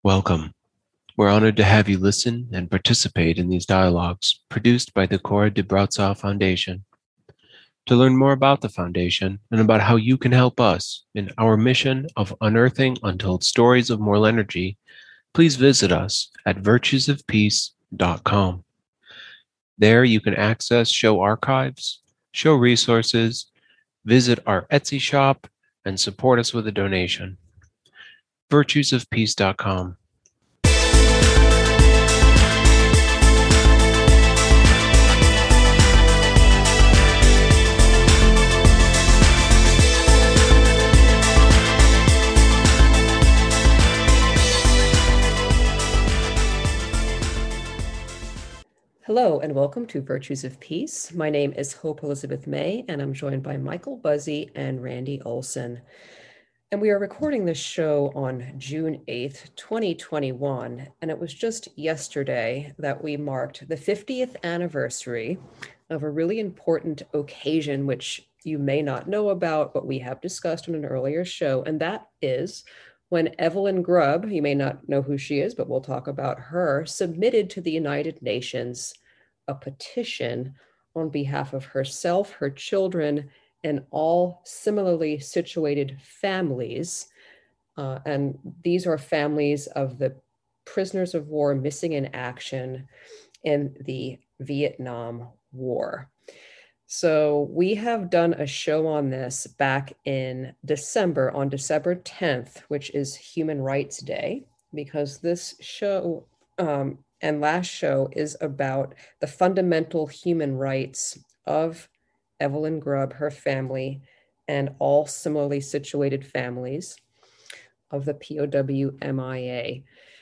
Welcome. We're honored to have you listen and participate in these dialogues produced by the Cora de Brazau Foundation. To learn more about the Foundation and about how you can help us in our mission of unearthing untold stories of moral energy, please visit us at virtuesofpeace.com. There you can access show archives, show resources, visit our Etsy shop, and support us with a donation. virtuesofpeace.com. Hello and welcome to Virtues of Peace. My name is Hope Elizabeth May and I'm joined by Michael Buzzy and Randy Olson. And we are recording this show on June 8th, 2021. And it was just yesterday that we marked the 50th anniversary of a really important occasion, which you may not know about, but we have discussed on an earlier show. And that is when Evelyn Grubb, you may not know who she is, but we'll talk about her, submitted to the United Nations a petition on behalf of herself, her children, and all similarly situated families. And these are families of the prisoners of war missing in action in the Vietnam War. So we have done a show on this back in December, on December 10th, which is Human Rights Day, because this show and last show is about the fundamental human rights of Evelyn Grubb, her family, and all similarly situated families of the POW MIA.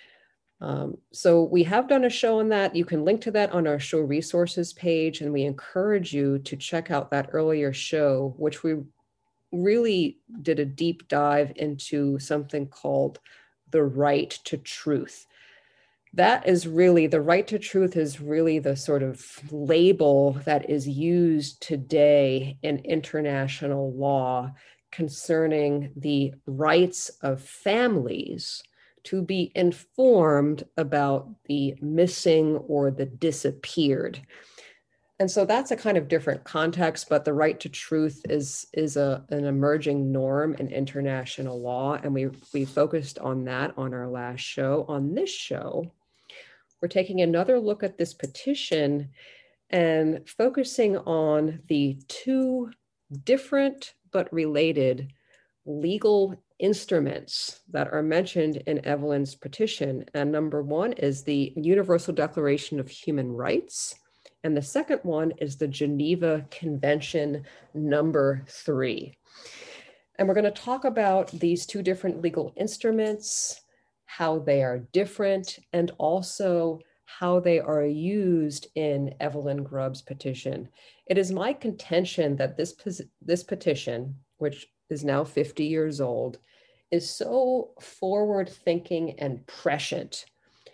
So we have done a show on that. You can link to that on our show resources page, and we encourage you to check out that earlier show, which we really did a deep dive into something called the right to truth. That is really, the right to truth is really the sort of label that is used today in international law concerning the rights of families to be informed about the missing or the disappeared. And so that's a kind of different context, but the right to truth is an emerging norm in international law. And we focused on that on our last show. On this show, we're taking another look at this petition and focusing on the two different but related legal instruments that are mentioned in Evelyn's petition. And number one is the Universal Declaration of Human Rights. And the second one is the Geneva Convention number 3. And we're going to talk about these two different legal instruments, how they are different, and also how they are used in Evelyn Grubb's petition. It is my contention that this petition, which is now 50 years old, is so forward-thinking and prescient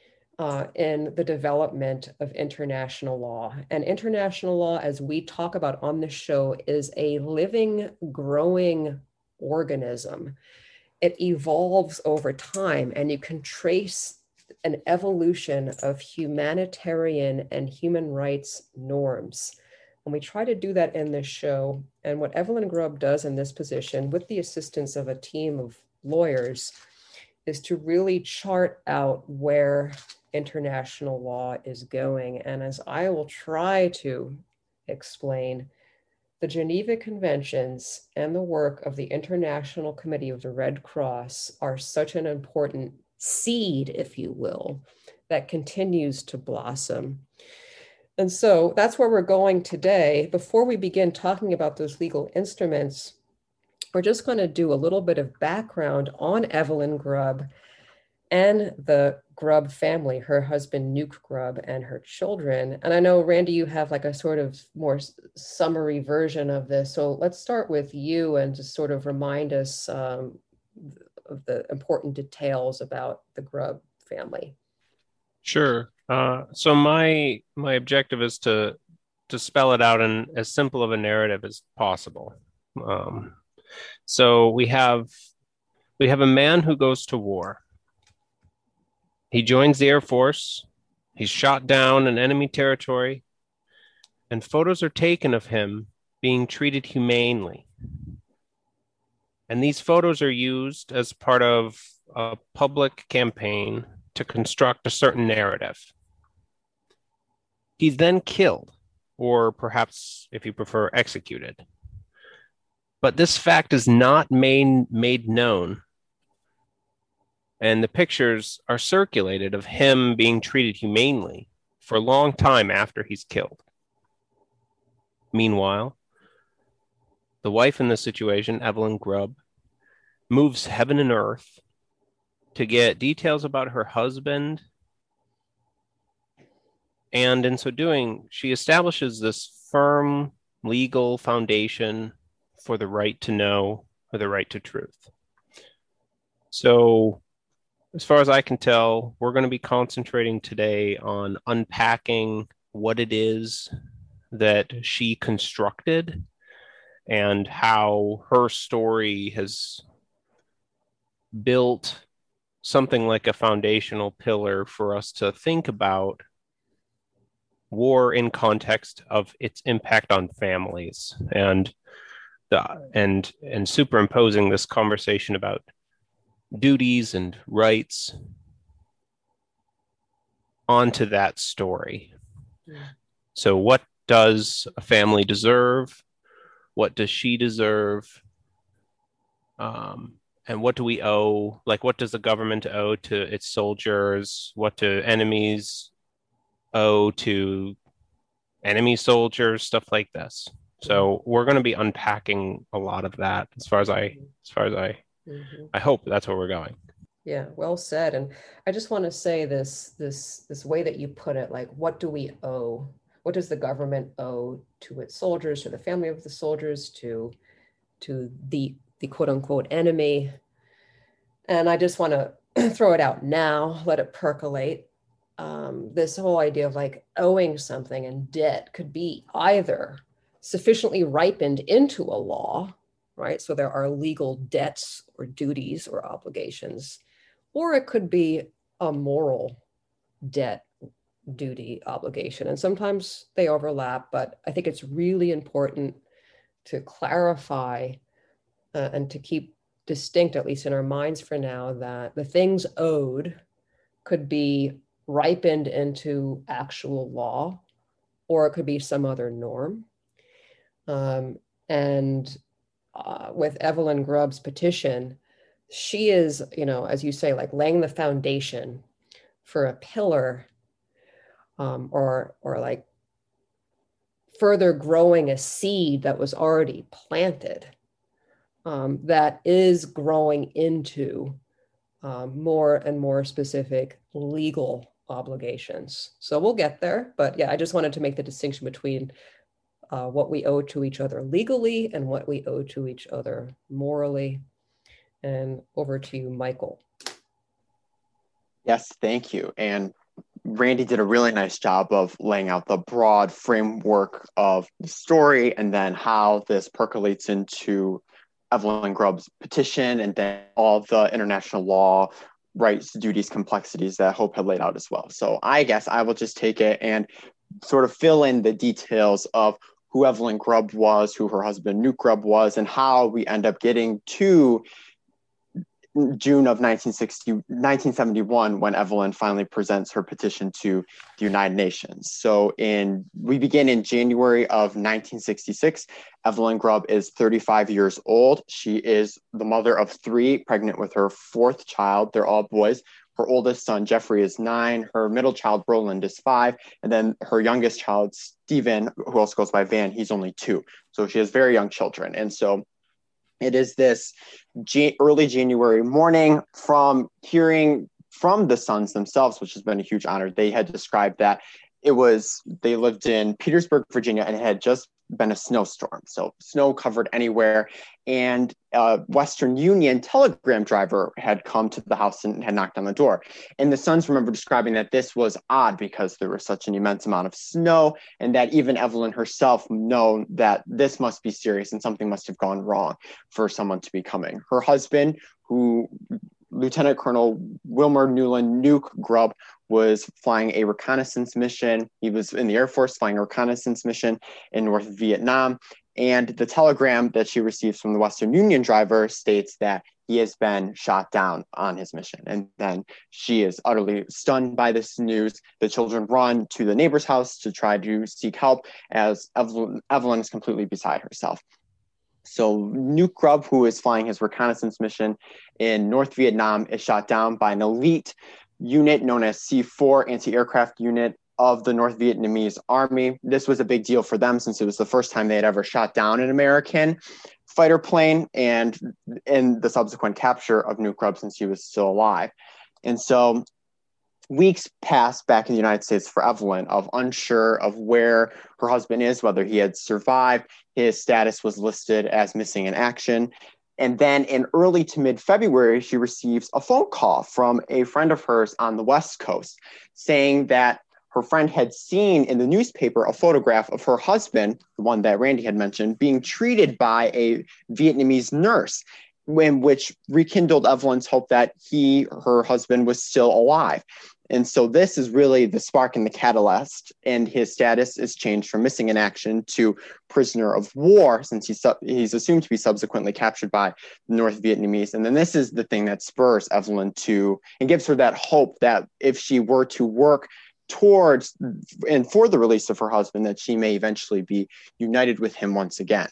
in the development of international law. And international law, as we talk about on this show, is a living, growing organism. It evolves over time, and you can trace an evolution of humanitarian and human rights norms. And we try to do that in this show. And what Evelyn Grubb does in this position, with the assistance of a team of lawyers, is to really chart out where international law is going. And as I will try to explain, the Geneva Conventions and the work of the International Committee of the Red Cross are such an important seed, if you will, that continues to blossom. And so that's where we're going today. Before we begin talking about those legal instruments, we're just going to do a little bit of background on Evelyn Grubb and the Grubb family, her husband, Nuke Grubb, and her children. And I know, Randy, you have like a sort of more summary version of this. So let's start with you and just sort of remind us of the important details about the Grubb family. Sure. So my objective is to spell it out in as simple of a narrative as possible. So we have a man who goes to war. He joins the Air Force. He's shot down in enemy territory, and photos are taken of him being treated humanely. And these photos are used as part of a public campaign to construct a certain narrative. He's then killed, or perhaps, if you prefer, executed. But this fact is not made known. And the pictures are circulated of him being treated humanely for a long time after he's killed. Meanwhile, the wife in this situation, Evelyn Grubb, moves heaven and earth to get details about her husband. And in so doing, she establishes this firm legal foundation for the right to know, or the right to truth. So, as far as I can tell, we're going to be concentrating today on unpacking what it is that she constructed and how her story has built something like a foundational pillar for us to think about war in context of its impact on families, and superimposing this conversation about duties and rights onto that story. So what does a family deserve? What does she deserve? And what do we owe? Like, what does the government owe to its soldiers? What do enemies owe to enemy soldiers? Stuff like this. So we're going to be unpacking a lot of that as far as I hope that's where we're going. Yeah, well said. And I just want to say this way that you put it, like, what do we owe? What does the government owe to its soldiers, to the family of the soldiers, to the quote unquote enemy? And I just want to throw it out now, let it percolate. This whole idea of like owing something, and debt could be either sufficiently ripened into a law, right? So there are legal debts or duties or obligations, or it could be a moral debt, duty, obligation. And sometimes they overlap, but I think it's really important to clarify and to keep distinct, at least in our minds for now, that the things owed could be ripened into actual law, or it could be some other norm. With Evelyn Grubb's petition, she is, as you say, like laying the foundation for a pillar, or like further growing a seed that was already planted, that is growing into more and more specific legal obligations. So we'll get there, but yeah, I just wanted to make the distinction between what we owe to each other legally and what we owe to each other morally. And over to you, Michael. Yes, thank you. And Randy did a really nice job of laying out the broad framework of the story, and then how this percolates into Evelyn Grubb's petition, and then all the international law, rights, duties, complexities that Hope had laid out as well. So I guess I will just take it and sort of fill in the details of who Evelyn Grubb was, who her husband Newt Grubb was, and how we end up getting to June of 1971, when Evelyn finally presents her petition to the United Nations. So we begin in January of 1966. Evelyn Grubb is 35 years old. She is the mother of 3, pregnant with her 4th child. They're all boys. Her oldest son, Jeffrey, is 9. Her middle child, Roland, is 5. And then her youngest child, Stephen, who also goes by Van, he's only 2. So she has very young children. And so it is this early January morning. From hearing from the sons themselves, which has been a huge honor, they had described that they lived in Petersburg, Virginia, and it had just been a snowstorm. So snow covered anywhere. And a Western Union telegram driver had come to the house and had knocked on the door. And the sons remember describing that this was odd because there was such an immense amount of snow, and that even Evelyn herself known that this must be serious and something must have gone wrong for someone to be coming. Her husband, who Lieutenant Colonel Wilmer Newland Nuke Grubb was flying a reconnaissance mission. He was in the Air Force flying a reconnaissance mission in North Vietnam. And the telegram that she receives from the Western Union driver states that he has been shot down on his mission. And then she is utterly stunned by this news. The children run to the neighbor's house to try to seek help as Evelyn is completely beside herself. So Nuke Grubb, who is flying his reconnaissance mission in North Vietnam, is shot down by an elite unit known as C4 anti-aircraft unit of the North Vietnamese army. This was a big deal for them since it was the first time they had ever shot down an American fighter plane, and in the subsequent capture of Nuke Grubb since he was still alive. And so weeks passed back in the United States for Evelyn of unsure of where her husband is, whether he had survived. His status was listed as missing in action. And then in early to mid-February, she receives a phone call from a friend of hers on the West Coast saying that her friend had seen in the newspaper a photograph of her husband, the one that Randy had mentioned, being treated by a Vietnamese nurse, which rekindled Evelyn's hope that her husband was still alive. And so this is really the spark in the catalyst, and his status is changed from missing in action to prisoner of war, since he's assumed to be subsequently captured by the North Vietnamese. And then this is the thing that spurs Evelyn and gives her that hope that if she were to work towards and for the release of her husband, that she may eventually be united with him once again.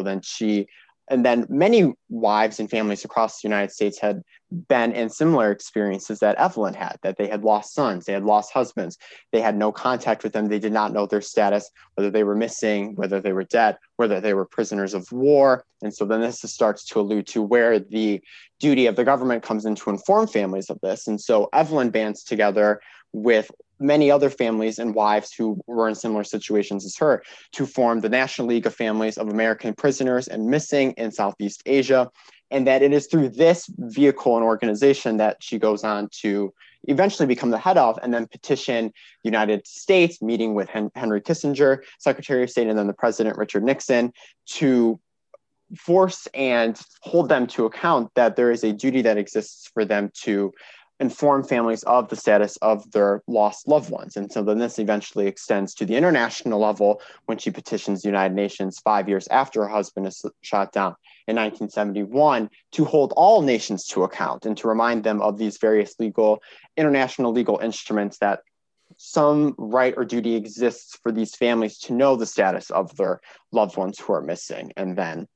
And then many wives and families across the United States had been in similar experiences that Evelyn had, that they had lost sons, they had lost husbands, they had no contact with them, they did not know their status, whether they were missing, whether they were dead, whether they were prisoners of war. And so then this starts to allude to where the duty of the government comes in to inform families of this. And so Evelyn bands together with many other families and wives who were in similar situations as her to form the National League of Families of American Prisoners and Missing in Southeast Asia. And that it is through this vehicle and organization that she goes on to eventually become the head of and then petition the United States, meeting with Henry Kissinger, Secretary of State, and then the President, Richard Nixon, to force and hold them to account that there is a duty that exists for them to inform families of the status of their lost loved ones. And so then this eventually extends to the international level when she petitions the United Nations 5 years after her husband is shot down in 1971 to hold all nations to account and to remind them of these various international legal instruments that some right or duty exists for these families to know the status of their loved ones who are missing. And then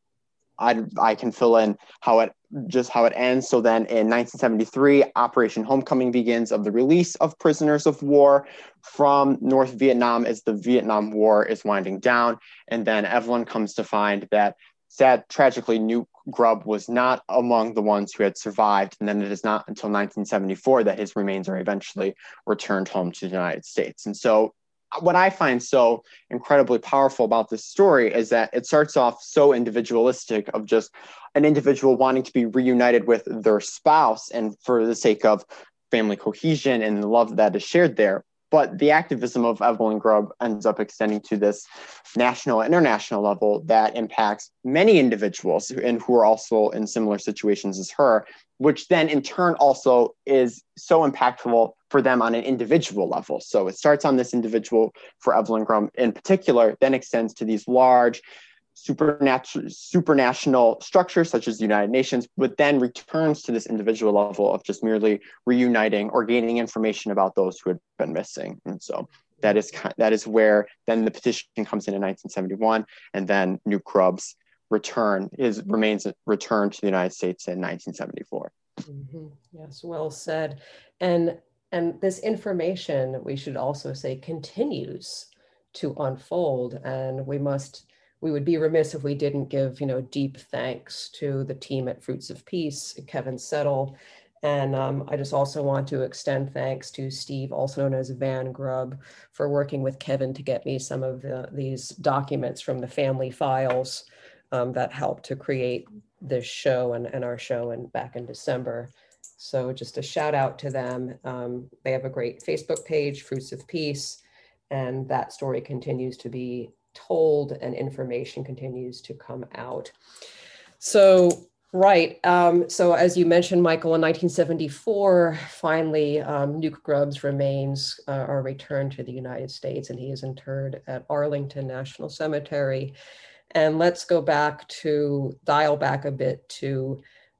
I can fill in how it ends. So then in 1973, Operation Homecoming begins of the release of prisoners of war from North Vietnam as the Vietnam War is winding down. And then Evelyn comes to find that tragically, Nuke Grubb was not among the ones who had survived. And then it is not until 1974 that his remains are eventually returned home to the United States. And so what I find so incredibly powerful about this story is that it starts off so individualistic of just an individual wanting to be reunited with their spouse and for the sake of family cohesion and the love that is shared there. But the activism of Evelyn Grubb ends up extending to this national and international level that impacts many individuals and who are also in similar situations as her, which then in turn also is so impactful for them on an individual level. So it starts on this individual for Evelyn Grubb in particular, then extends to these large supranational structures such as the United Nations, but then returns to this individual level of just merely reuniting or gaining information about those who had been missing. And so that is where then the petition comes in 1971, and then Nuke Grubb's remains returned to the United States in 1974. Mm-hmm. Yes, well said. And this information, we should also say, continues to unfold, and we would be remiss if we didn't give, deep thanks to the team at Fruits of Peace, Kevin Settle. And I just also want to extend thanks to Steve, also known as Van Grubb, for working with Kevin to get me some of these documents from the family files that helped to create this show and our show back in December. So just a shout out to them. They have a great Facebook page, Fruits of Peace, and that story continues to be told and information continues to come out. So Right. So as you mentioned, Michael, in 1974, finally, Nuke Grubb's remains are returned to the United States, and he is interred at Arlington National Cemetery. And let's dial back a bit to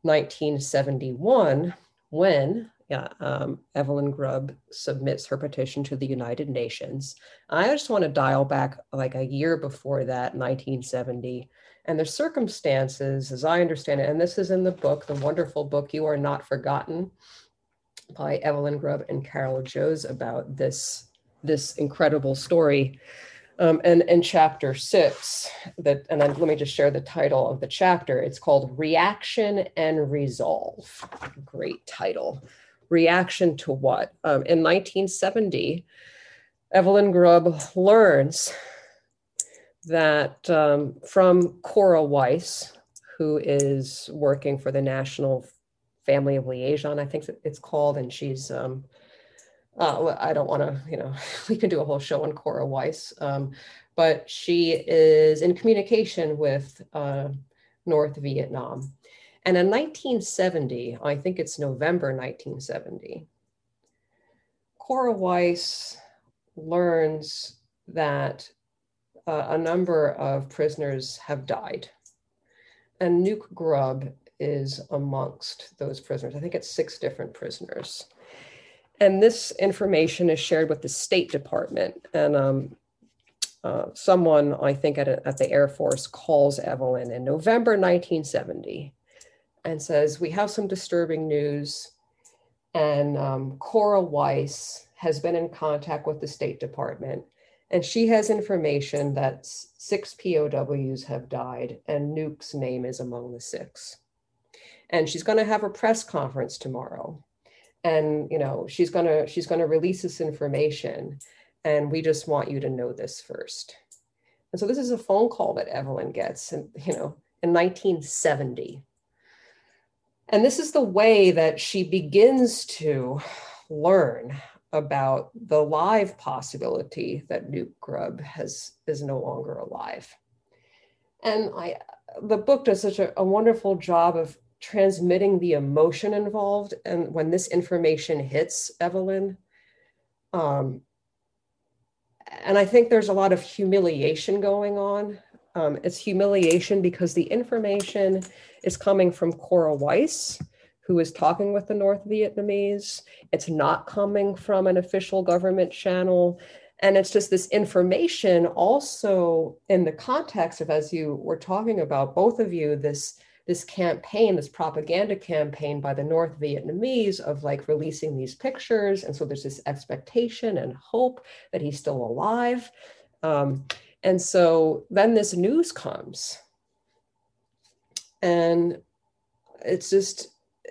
1971, when Evelyn Grubb submits her petition to the United Nations. I just want to dial back like a year before that, 1970. And the circumstances, as I understand it, and this is in the book, the wonderful book, You Are Not Forgotten, by Evelyn Grubb and Carol Joes, about this incredible story. And in chapter 6, and then let me just share the title of the chapter. It's called Reaction and Resolve. Great title. Reaction to what? In 1970, Evelyn Grubb learns that from Cora Weiss, who is working for the National Family of Liaison, I think it's called, and she's, I don't want to, we can do a whole show on Cora Weiss, but she is in communication with North Vietnam. And in 1970, I think it's November 1970, Cora Weiss learns that a number of prisoners have died. And Nuke Grubb is amongst those prisoners. I think it's 6 different prisoners. And this information is shared with the State Department. And someone, I think at the Air Force, calls Evelyn in November 1970 and says, we have some disturbing news. And Cora Weiss has been in contact with the State Department. And she has information that 6 POWs have died, and Nuke's name is among the 6. And she's going to have a press conference tomorrow. And she's going to release this information, and we just want you to know this first. And so this is a phone call that Evelyn gets, in 1970. And this is the way that she begins to learn about the live possibility that Nuke Grubb is no longer alive. And the book does such a wonderful job of transmitting the emotion involved. And when this information hits Evelyn, and I think there's a lot of humiliation going on. It's humiliation because the information is coming from Cora Weiss, who is talking with the North Vietnamese. It's not coming from an official government channel. And it's just this information also in the context of, as you were talking about, both of you, this campaign, this propaganda campaign by the North Vietnamese of like releasing these pictures. And so there's this expectation and hope that he's still alive. And so then this news comes. And it's just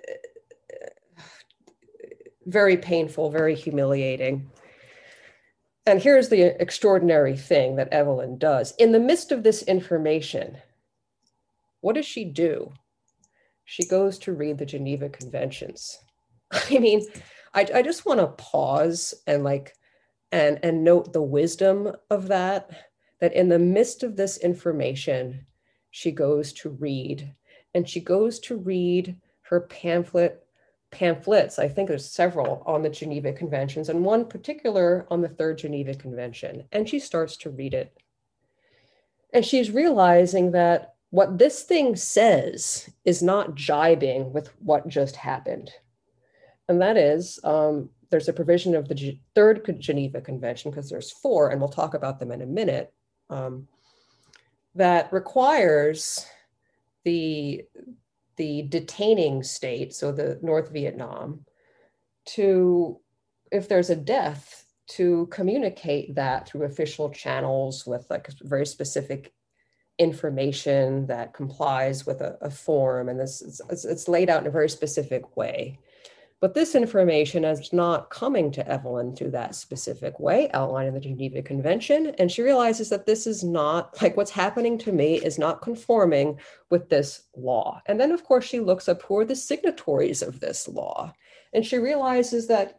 very painful, very humiliating. And here's the extraordinary thing that Evelyn does. In the midst of this information, what does she do? She goes to read the Geneva Conventions. I mean, I just want to pause and note the wisdom of that in the midst of this information, she goes to read, and she goes to read her pamphlets. I think there's several on the Geneva Conventions, and one particular on the Third Geneva Convention. And she starts to read it. And she's realizing that what this thing says is not jibing with what just happened. And that is, there's a provision of the Third Geneva Convention, because there's 4, and we'll talk about them in a minute, that requires the detaining state, so the North Vietnam, to, if there's a death, to communicate that through official channels with like very specific information that complies with a form. And it's laid out in a very specific way. But this information is not coming to Evelyn through that specific way outlined in the Geneva Convention. And she realizes that this is not, like, what's happening to me is not conforming with this law. And then, of course, she looks up who are the signatories of this law. And she realizes that,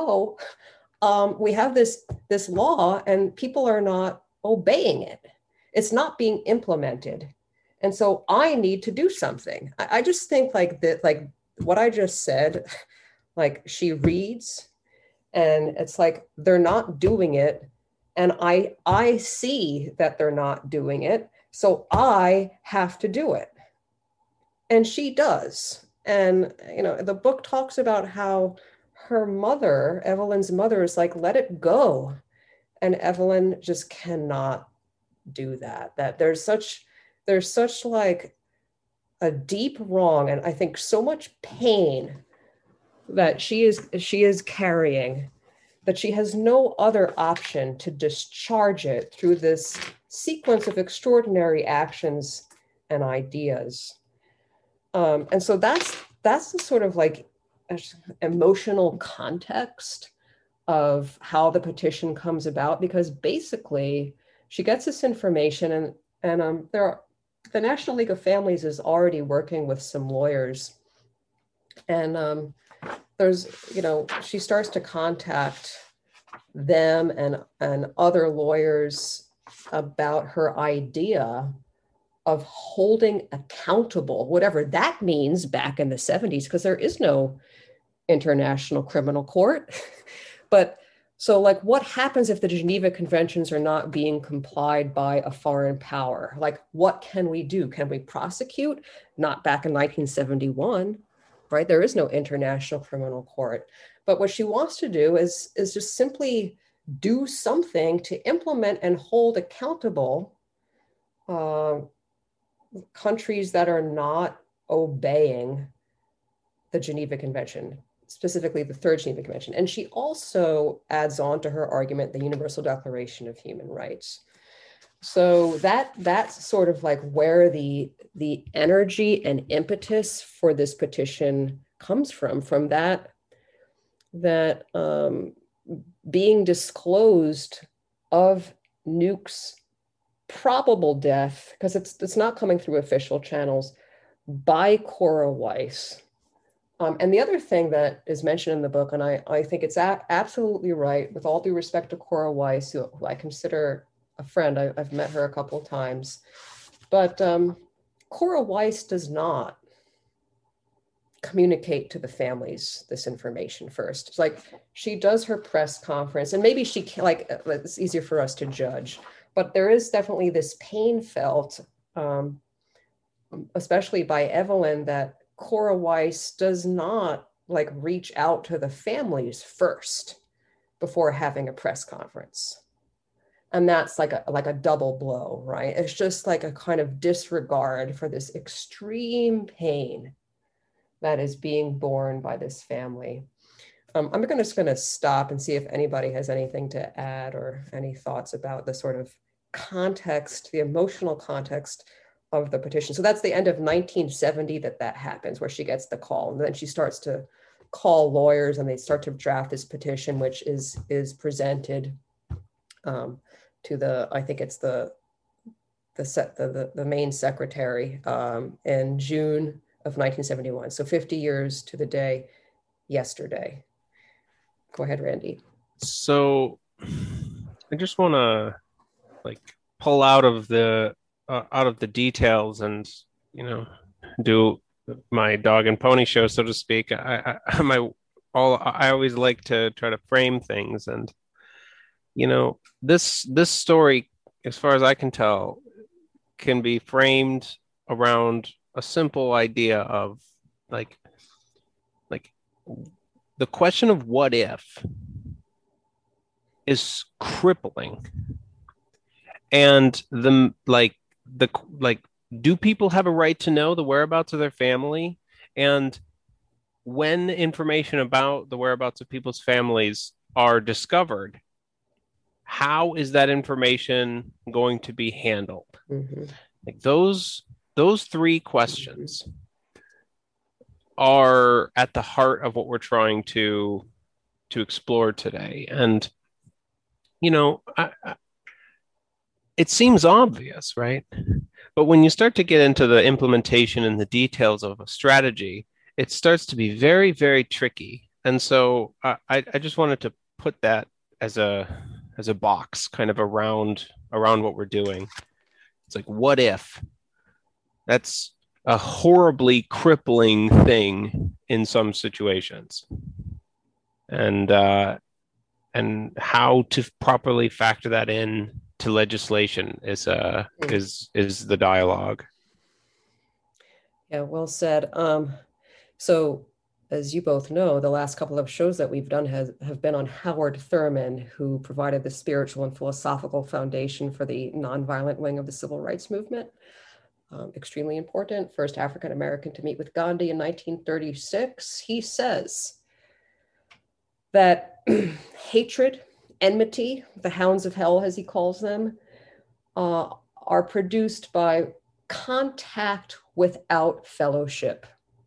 we have this law and people are not obeying it. It's not being implemented. And so I need to do something. I just think like that, like what I just said, like she reads and it's like they're not doing it. And I see that they're not doing it. So I have to do it. And she does. And, you know, the book talks about how her mother, Evelyn's mother, is like, let it go. And Evelyn just cannot do that. That there's such like a deep wrong, and I think so much pain that she is carrying, that she has no other option to discharge it through this sequence of extraordinary actions and ideas. And so that's the sort of like emotional context of how the petition comes about, because basically she gets this information and the National League of Families is already working with some lawyers, and there's, you know, she starts to contact them and other lawyers about her idea of holding accountable, whatever that means back in the 70s, because there is no international criminal court. But so like what happens if the Geneva Conventions are not being complied by a foreign power? Like what can we do? Can we prosecute? Not back in 1971, right? There is no international criminal court. But what she wants to do is just simply do something to implement and hold accountable countries that are not obeying the Geneva Convention, specifically the Third Geneva Convention. And she also adds on to her argument the Universal Declaration of Human Rights. So that's sort of like where the energy and impetus for this petition comes from that being disclosed of Newk's probable death, because it's not coming through official channels, by Cora Weiss. And the other thing that is mentioned in the book, and I think it's absolutely right, with all due respect to Cora Weiss, who I consider a friend, I've met her a couple of times, but Cora Weiss does not communicate to the families this information first. It's like she does her press conference, and maybe she can, like, it's easier for us to judge, but there is definitely this pain felt, especially by Evelyn, that Cora Weiss does not like reach out to the families first before having a press conference. And that's like a double blow, right? It's just like a kind of disregard for this extreme pain that is being borne by this family. I'm just going to stop and see if anybody has anything to add or any thoughts about the sort of context, the emotional context of the petition. So that's the end of 1970 that happens, where she gets the call, and then she starts to call lawyers, and they start to draft this petition, which is presented to the, I think it's the main secretary in June of 1971. So 50 years to the day yesterday. Go ahead, Randy. So I just want to like pull out of the details and, you know, do my dog and pony show, so to speak. I always like to try to frame things, and, you know, this story, as far as I can tell, can be framed around a simple idea of like the question of what if is crippling. And do people have a right to know the whereabouts of their family? And when information about the whereabouts of people's families are discovered, how is that information going to be handled? Mm-hmm. Like those three questions are at the heart of what we're trying to explore today. And, you know, it seems obvious, right? But when you start to get into the implementation and the details of a strategy, it starts to be very, very tricky. And so I just wanted to put that as a box kind of around what we're doing. It's like, what if? That's a horribly crippling thing in some situations. And how to properly factor that in to legislation is the dialogue. Yeah, well said. So as you both know, the last couple of shows that we've done have been on Howard Thurman, who provided the spiritual and philosophical foundation for the nonviolent wing of the civil rights movement. Extremely important, first African American to meet with Gandhi in 1936. He says that hatred, enmity, the hounds of hell, as he calls them, are produced by contact without fellowship.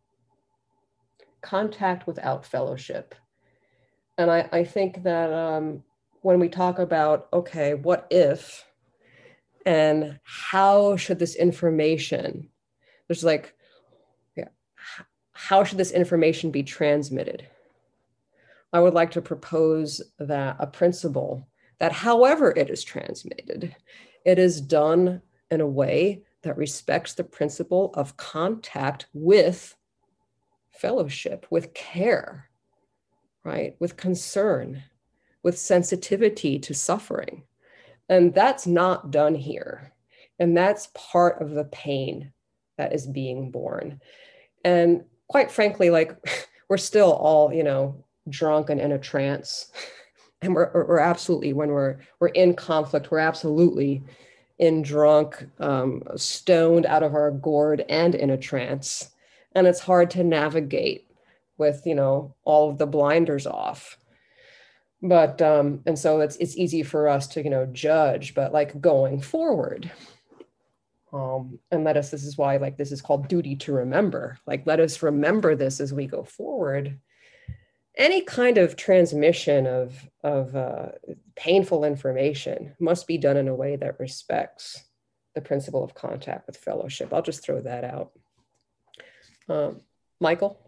Contact without fellowship. And I think that when we talk about, okay, what if, and how should this information, there's like, yeah, how should this information be transmitted? I would like to propose that a principle that however it is transmitted, it is done in a way that respects the principle of contact with fellowship, with care, right? With concern, with sensitivity to suffering. And that's not done here. And that's part of the pain that is being borne. And quite frankly, like we're still all, drunk and in a trance. And we're absolutely, when we're in conflict, we're absolutely in drunk, stoned out of our gourd and in a trance. And it's hard to navigate with, all of the blinders off. But, and so it's easy for us to, judge, but like going forward, and this is why like this is called duty to remember, like let us remember this as we go forward. Any kind of transmission of painful information must be done in a way that respects the principle of contact with fellowship. I'll just throw that out. Michael?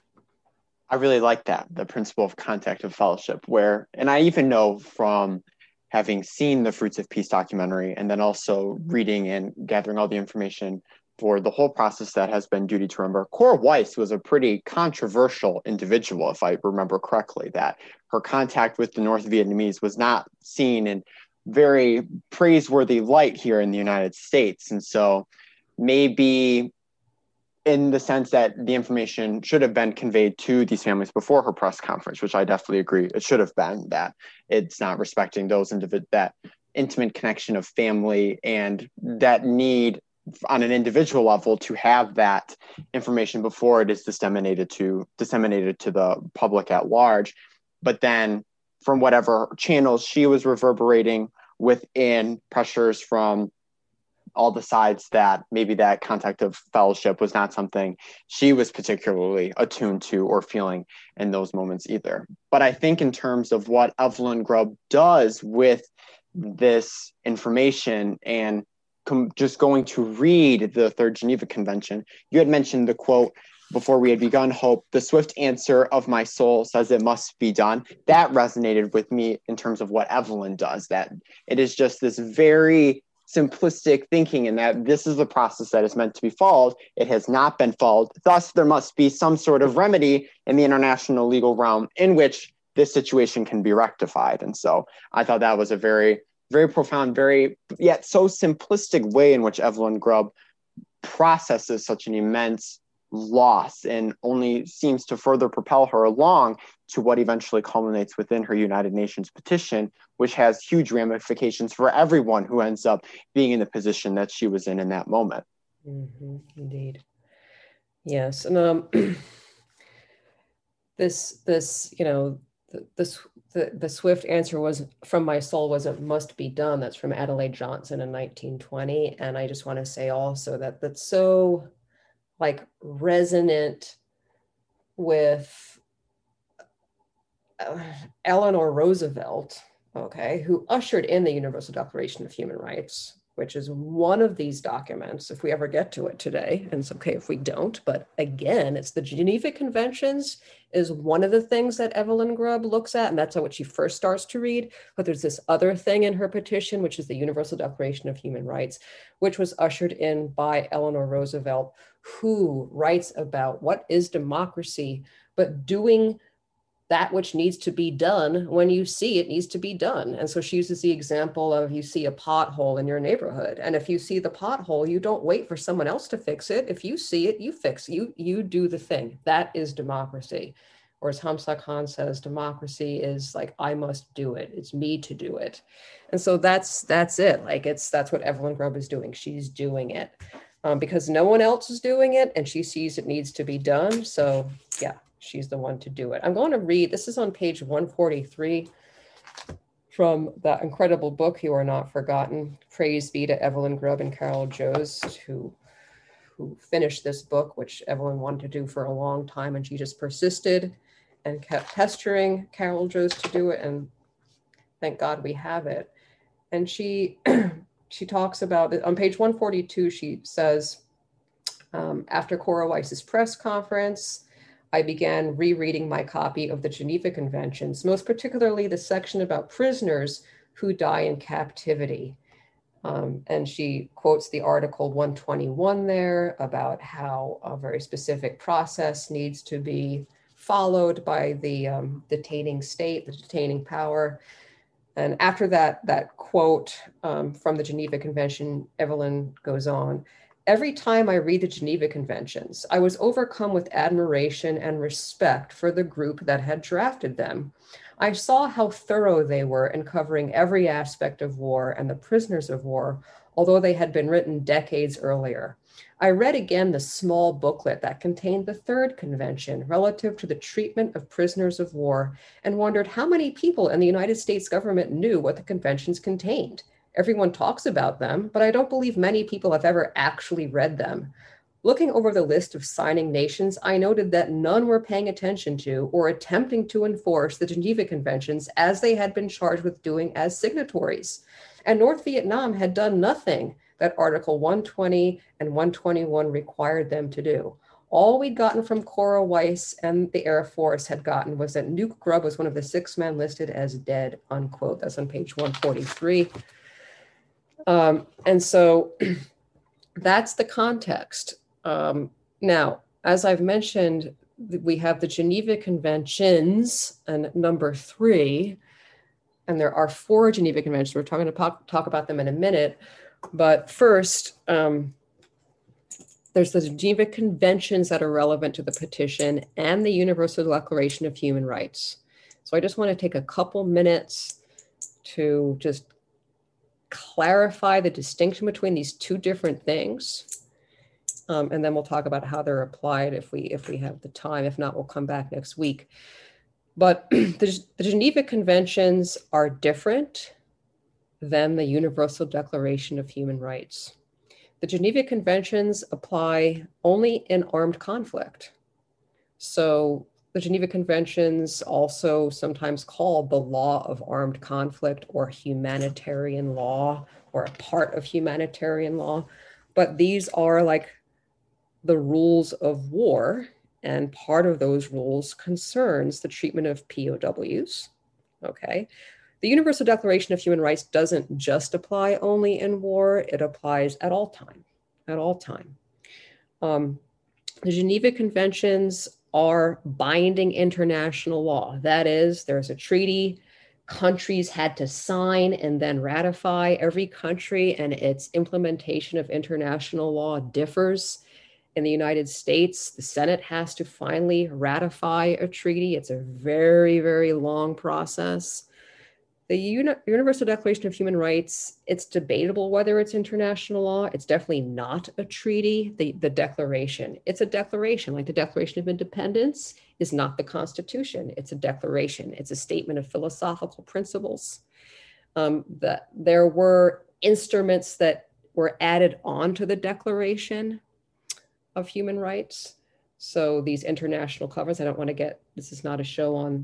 I really like that, the principle of contact of fellowship, and I even know from having seen the Fruits of Peace documentary and then also reading and gathering all the information for the whole process that has been duty to remember. Cora Weiss was a pretty controversial individual, if I remember correctly, that her contact with the North Vietnamese was not seen in very praiseworthy light here in the United States. And so maybe in the sense that the information should have been conveyed to these families before her press conference, which I definitely agree it should have been, that it's not respecting that intimate connection of family and that need on an individual level to have that information before it is disseminated to the public at large. But then from whatever channels she was reverberating within, pressures from all the sides, that maybe that contact of fellowship was not something she was particularly attuned to or feeling in those moments either. But I think in terms of what Evelyn Grubb does with this information and just going to read the Third Geneva Convention, you had mentioned the quote before we had begun, Hope, the swift answer of my soul says it must be done. That resonated with me in terms of what Evelyn does, that it is just this very simplistic thinking in that this is the process that is meant to be followed. It has not been followed. Thus, there must be some sort of remedy in the international legal realm in which this situation can be rectified. And so I thought that was a very, very profound, very yet so simplistic way in which Evelyn Grubb processes such an immense loss and only seems to further propel her along to what eventually culminates within her United Nations petition, which has huge ramifications for everyone who ends up being in the position that she was in that moment. Mm-hmm, indeed. Yes. And the swift answer was from my soul was it must be done. That's from Adelaide Johnson in 1920. And I just want to say also that that's so like resonant with Eleanor Roosevelt, okay, who ushered in the Universal Declaration of Human Rights, which is one of these documents, if we ever get to it today, and it's okay if we don't, but again, it's the Geneva Conventions is one of the things that Evelyn Grubb looks at, and that's what she first starts to read. But there's this other thing in her petition, which is the Universal Declaration of Human Rights, which was ushered in by Eleanor Roosevelt, who writes about what is democracy, but doing that which needs to be done when you see it needs to be done. And so she uses the example of you see a pothole in your neighborhood. And if you see the pothole, you don't wait for someone else to fix it. If you see it, you fix it. You do the thing. That is democracy. Or as Hamza Khan says, democracy is like, I must do it. It's me to do it. And so that's it. Like that's what Evelyn Grubb is doing. She's doing it because no one else is doing it and she sees it needs to be done. So yeah. She's the one to do it. I'm going to read, this is on page 143 from that incredible book, You Are Not Forgotten. Praise be to Evelyn Grubb and Carol Joes, who finished this book, which Evelyn wanted to do for a long time, and she just persisted and kept pestering Carol Joes to do it, and thank God we have it. And she talks about it on page 142. She says, after Cora Weiss's press conference, I began rereading my copy of the Geneva Conventions, most particularly the section about prisoners who die in captivity. And she quotes the article 121 there about how a very specific process needs to be followed by the detaining state, the detaining power. And after that quote from the Geneva Convention, Evelyn goes on, every time I read the Geneva Conventions, I was overcome with admiration and respect for the group that had drafted them. I saw how thorough they were in covering every aspect of war and the prisoners of war, although they had been written decades earlier. I read again the small booklet that contained the third convention relative to the treatment of prisoners of war and wondered how many people in the United States government knew what the conventions contained. Everyone talks about them, but I don't believe many people have ever actually read them. Looking over the list of signing nations, I noted that none were paying attention to or attempting to enforce the Geneva Conventions as they had been charged with doing as signatories. And North Vietnam had done nothing that Article 120 and 121 required them to do. All we'd gotten from Cora Weiss and the Air Force had gotten was that Nuke Grubb was one of the 6 men listed as dead, unquote. That's on page 143. And so that's the context. Now, as I've mentioned, we have the Geneva Conventions and number 3, and there are 4 Geneva Conventions. We're going to talk about them in a minute. But first, there's the Geneva Conventions that are relevant to the petition and the Universal Declaration of Human Rights. So I just want to take a couple minutes to just clarify the distinction between these 2 different things. And then we'll talk about how they're applied if we have the time. If not, we'll come back next week. But the Geneva Conventions are different than the Universal Declaration of Human Rights. The Geneva Conventions apply only in armed conflict. So the Geneva Conventions, also sometimes called the law of armed conflict or humanitarian law or a part of humanitarian law, but these are like the rules of war, and part of those rules concerns the treatment of POWs, okay? The Universal Declaration of Human Rights doesn't just apply only in war, it applies at all time, at all time. The Geneva Conventions are binding international law. That is, there's a treaty, countries had to sign and then ratify. Every country and its implementation of international law differs. In the United States, the Senate has to finally ratify a treaty. It's a very, very long process. The Universal Declaration of Human Rights, it's debatable whether it's international law. It's definitely not a treaty. The declaration, it's a declaration, like the Declaration of Independence is not the Constitution. It's a declaration. It's a statement of philosophical principles. That there were instruments that were added onto the Declaration of Human Rights. So these international covenants, I don't want to get, this is not a show on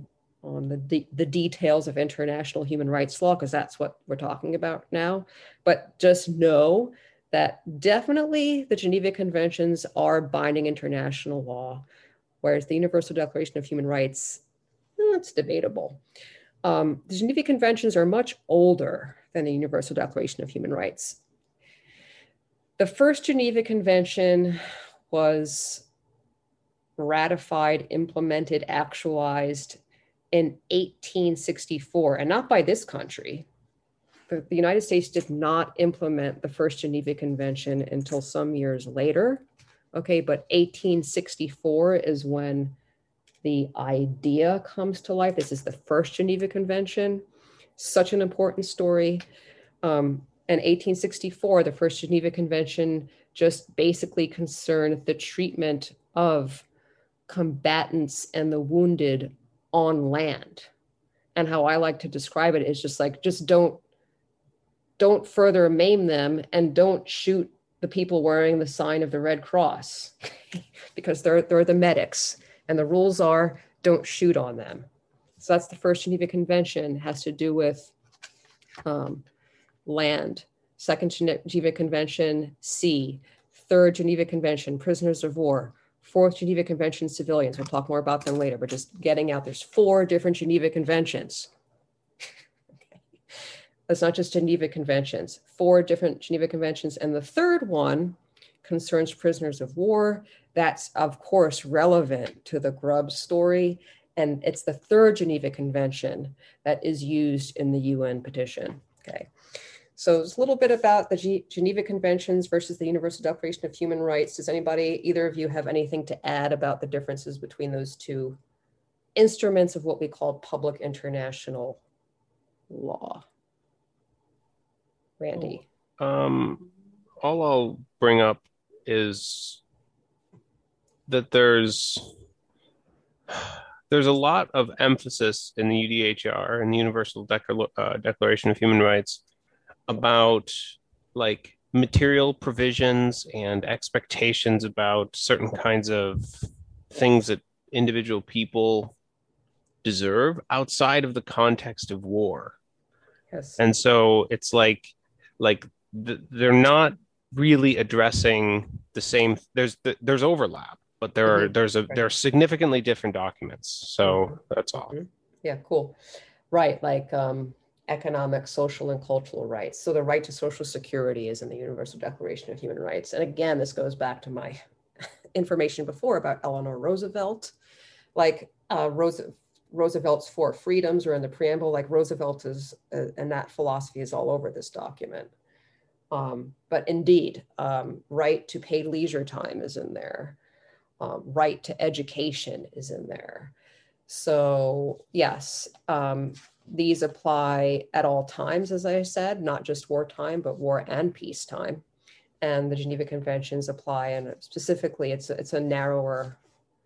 on the details of international human rights law, because that's what we're talking about now. But just know that definitely the Geneva Conventions are binding international law, whereas the Universal Declaration of Human Rights, it's debatable. The Geneva Conventions are much older than the Universal Declaration of Human Rights. The first Geneva Convention was ratified, implemented, actualized in 1864, and not by this country. The United States did not implement the first Geneva Convention until some years later. Okay, but 1864 is when the idea comes to life. This is the first Geneva Convention. Such an important story. In 1864, the first Geneva Convention just basically concerned the treatment of combatants and the wounded on land. And how I like to describe it is just like, just don't further maim them, and don't shoot the people wearing the sign of the Red Cross because they're the medics. And the rules are, don't shoot on them. So that's the first Geneva Convention, has to do with land. Second Geneva Convention, sea. Third Geneva Convention, prisoners of war. Fourth Geneva Convention, civilians. We'll talk more about them later, but just getting out, there's 4 different Geneva Conventions. Okay. That's not just Geneva Conventions, 4 different Geneva Conventions. And the third one concerns prisoners of war. That's, of course, relevant to the Grubb story. And it's the third Geneva Convention that is used in the UN petition. Okay. So it's a little bit about the Geneva Conventions versus the Universal Declaration of Human Rights. Does anybody, either of you, have anything to add about the differences between those two instruments of what we call public international law? Randy. All I'll bring up is that there's a lot of emphasis in the UDHR and the Universal Declaration of Human Rights about like material provisions and expectations about certain kinds of things that individual people deserve outside of the context of war. Yes. And so it's like they're not really addressing the same. There's overlap, but there are significantly different documents. So that's all. Yeah, cool. Right, like economic, social, and cultural rights. So the right to Social Security is in the Universal Declaration of Human Rights. And again, this goes back to my information before about Eleanor Roosevelt. Like Roosevelt's 4 freedoms are in the preamble. Like Roosevelt is, and that philosophy is all over this document. But indeed, right to paid leisure time is in there. Right to education is in there. So yes, these apply at all times, as I said, not just wartime, but war and peacetime. And the Geneva Conventions apply, and specifically it's a narrower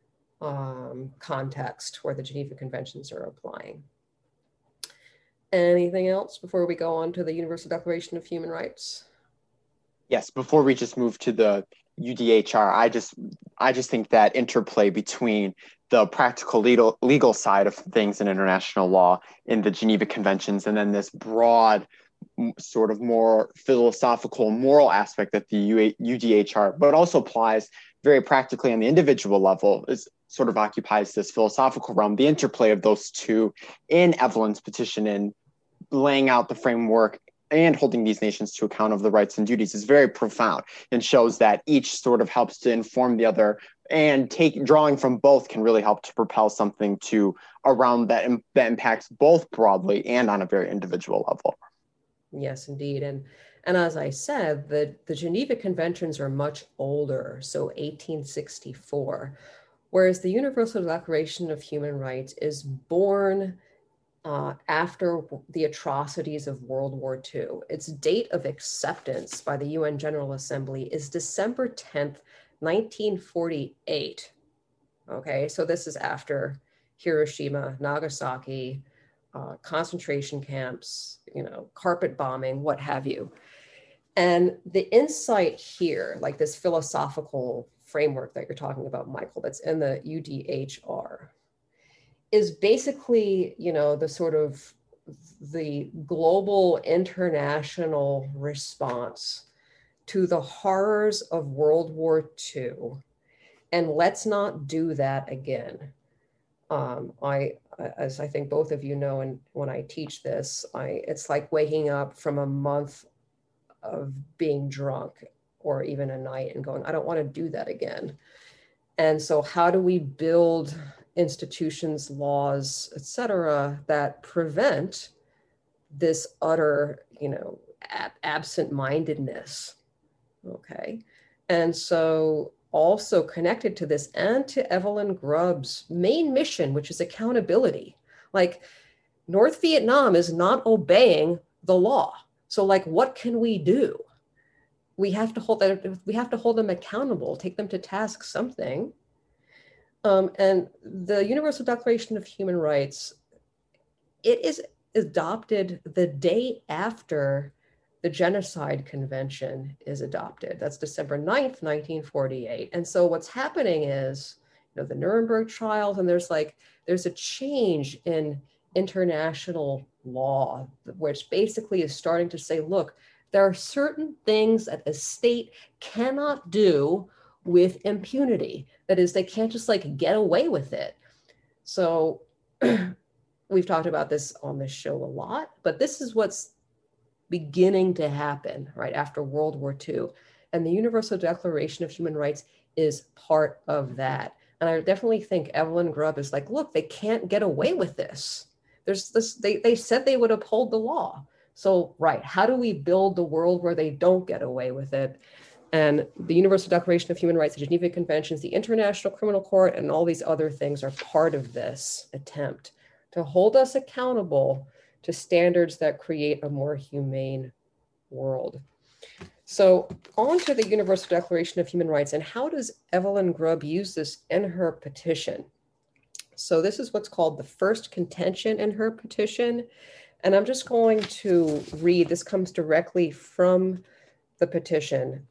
context where the Geneva Conventions are applying. Anything else before we go on to the Universal Declaration of Human Rights? Yes, before we just move to the UDHR, I just think that interplay between the practical legal side of things in international law in the Geneva Conventions, and then this broad sort of more philosophical moral aspect that the UDHR, but also applies very practically on the individual level, is sort of occupies this philosophical realm. The interplay of those two in Evelyn's petition and laying out the framework and holding these nations to account of the rights and duties is very profound, and shows that each sort of helps to inform the other, and drawing from both can really help to propel something to around that impacts both broadly and on a very individual level. Yes, indeed. And as I said, the Geneva Conventions are much older, so 1864, whereas the Universal Declaration of Human Rights is born after the atrocities of World War II. Its date of acceptance by the UN General Assembly is December 10th, 1948. Okay, so this is after Hiroshima, Nagasaki, concentration camps, carpet bombing, what have you. And the insight here, like this philosophical framework that you're talking about, Michael, that's in the UDHR, is basically, the sort of the global international response to the horrors of World War II. And let's not do that again. As I think both of you know, and when I teach this, it's like waking up from a month of being drunk or even a night and going, I don't want to do that again. And so how do we build institutions, laws, et cetera, that prevent this utter, absent-mindedness? Okay. And so also connected to this and to Evelyn Grubb's main mission, which is accountability. Like, North Vietnam is not obeying the law. So like, what can we do? We have to hold them accountable, take them to task, something. And the Universal Declaration of Human Rights, it is adopted the day after the Genocide Convention is adopted. That's December 9th, 1948. And so what's happening is, the Nuremberg trials, and there's a change in international law, which basically is starting to say, look, there are certain things that a state cannot do with impunity. That is, they can't just get away with it. So we've talked about this on this show a lot, but this is what's beginning to happen right after World War II. And the Universal Declaration of Human Rights is part of that. And I definitely think Evelyn Grubb is like, look, they can't get away with this. There's this, they said they would uphold the law. So, right, how do we build the world where they don't get away with it? And the Universal Declaration of Human Rights, the Geneva Conventions, the International Criminal Court, and all these other things are part of this attempt to hold us accountable to standards that create a more humane world. So on to the Universal Declaration of Human Rights, and how does Evelyn Grubb use this in her petition? So this is what's called the first contention in her petition. And I'm just going to read, this comes directly from the petition.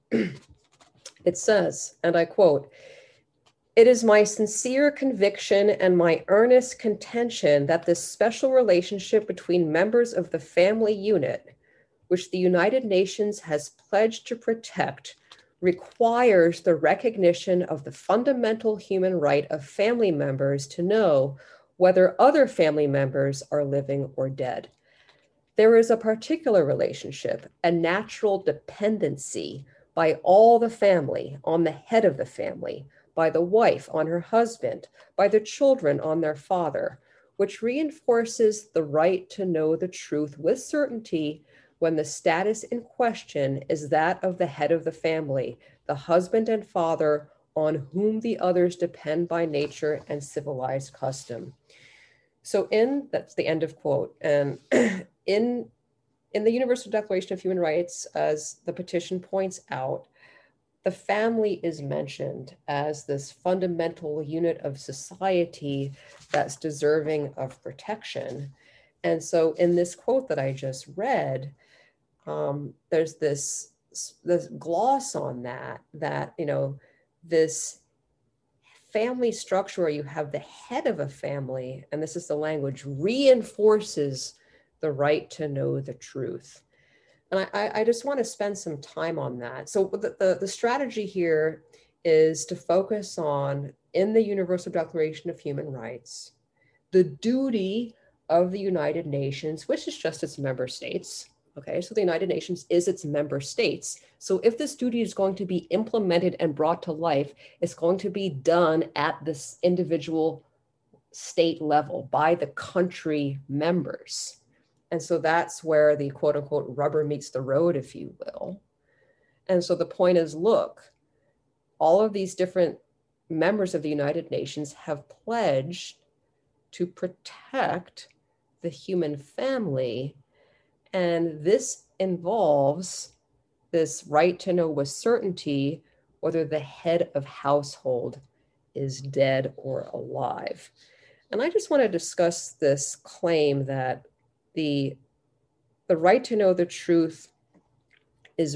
It says, and I quote, "It is my sincere conviction and my earnest contention that this special relationship between members of the family unit, which the United Nations has pledged to protect, requires the recognition of the fundamental human right of family members to know whether other family members are living or dead. There is a particular relationship, a natural dependency by all the family on the head of the family, by the wife on her husband, by the children on their father, which reinforces the right to know the truth with certainty when the status in question is that of the head of the family, the husband and father on whom the others depend by nature and civilized custom." So that's the end of quote. And in the Universal Declaration of Human Rights, as the petition points out, the family is mentioned as this fundamental unit of society that's deserving of protection. And so in this quote that I just read, there's this gloss on that, this family structure where you have the head of a family, and this is the language, reinforces the right to know the truth. And I just want to spend some time on that. So the strategy here is to focus on, in the Universal Declaration of Human Rights, the duty of the United Nations, which is just its member states. Okay, so the United Nations is its member states. So if this duty is going to be implemented and brought to life, it's going to be done at this individual state level by the country members. And so that's where the quote unquote rubber meets the road, if you will. And so the point is, look, all of these different members of the United Nations have pledged to protect the human family. And this involves this right to know with certainty whether the head of household is dead or alive. And I just want to discuss this claim that the right to know the truth is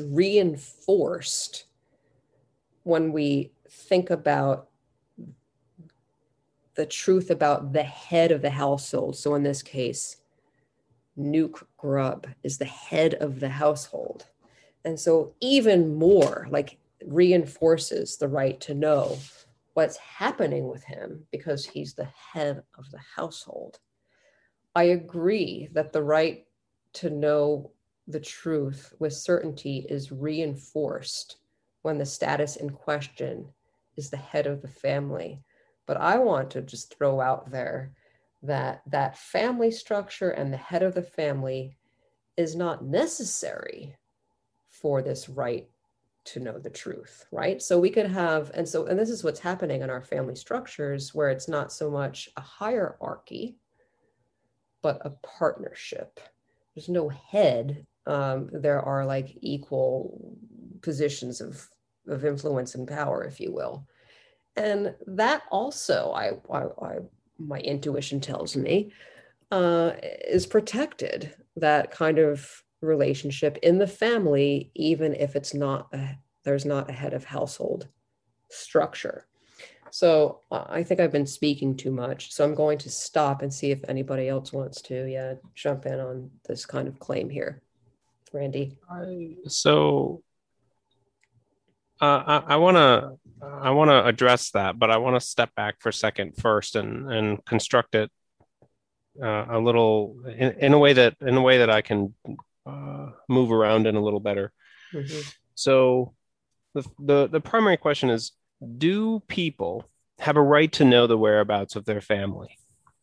reinforced when we think about the truth about the head of the household. So in this case, Nuke Grubb is the head of the household. And so even more like reinforces the right to know what's happening with him because he's the head of the household. I agree that the right to know the truth with certainty is reinforced when the status in question is the head of the family. But I want to just throw out there that that family structure and the head of the family is not necessary for this right to know the truth, right? So we could have, and this is what's happening in our family structures where it's not so much a hierarchy, but a partnership. There's no head. There are like equal positions of influence and power, if you will. And that also, my intuition tells me, is protected, that kind of relationship in the family, even if it's not there's not a head of household structure. So I think I've been speaking too much, so I'm going to stop and see if anybody else wants to jump in on this kind of claim here. Randy. I want to address that, but I want to step back for a second first and construct it a little in a way that I can move around in a little better. Mm-hmm. So the primary question is, do people have a right to know the whereabouts of their family?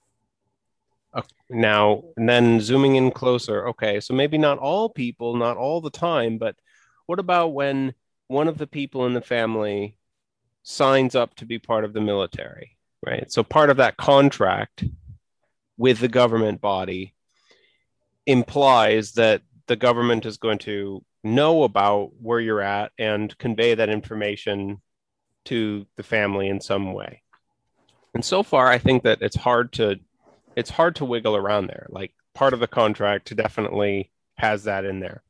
Now, and then zooming in closer, okay, so maybe not all people, not all the time, but what about when one of the people in the family signs up to be part of the military, right? So part of that contract with the government body implies that the government is going to know about where you're at and convey that information to the family in some way. And so far, I think that it's hard to wiggle around there. Like part of the contract definitely has that in there.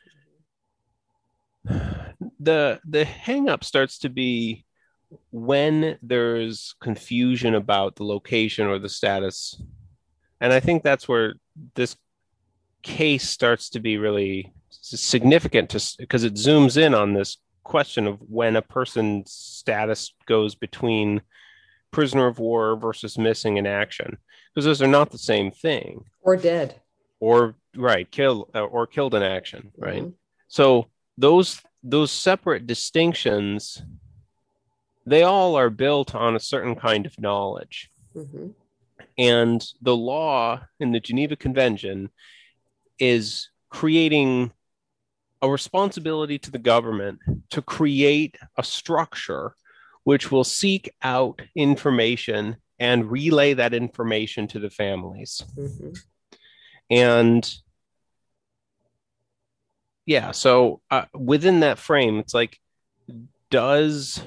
The hang up starts to be when there's confusion about the location or the status. And I think that's where this case starts to be really significant because it zooms in on this question of when a person's status goes between prisoner of war versus missing in action, because those are not the same thing. Or dead. Or killed in action, right? Mm-hmm. So those separate distinctions, they all are built on a certain kind of knowledge. Mm-hmm. And the law in the Geneva Convention is creating a responsibility to the government to create a structure which will seek out information and relay that information to the families. Mm-hmm. And yeah, so within that frame, it's like, does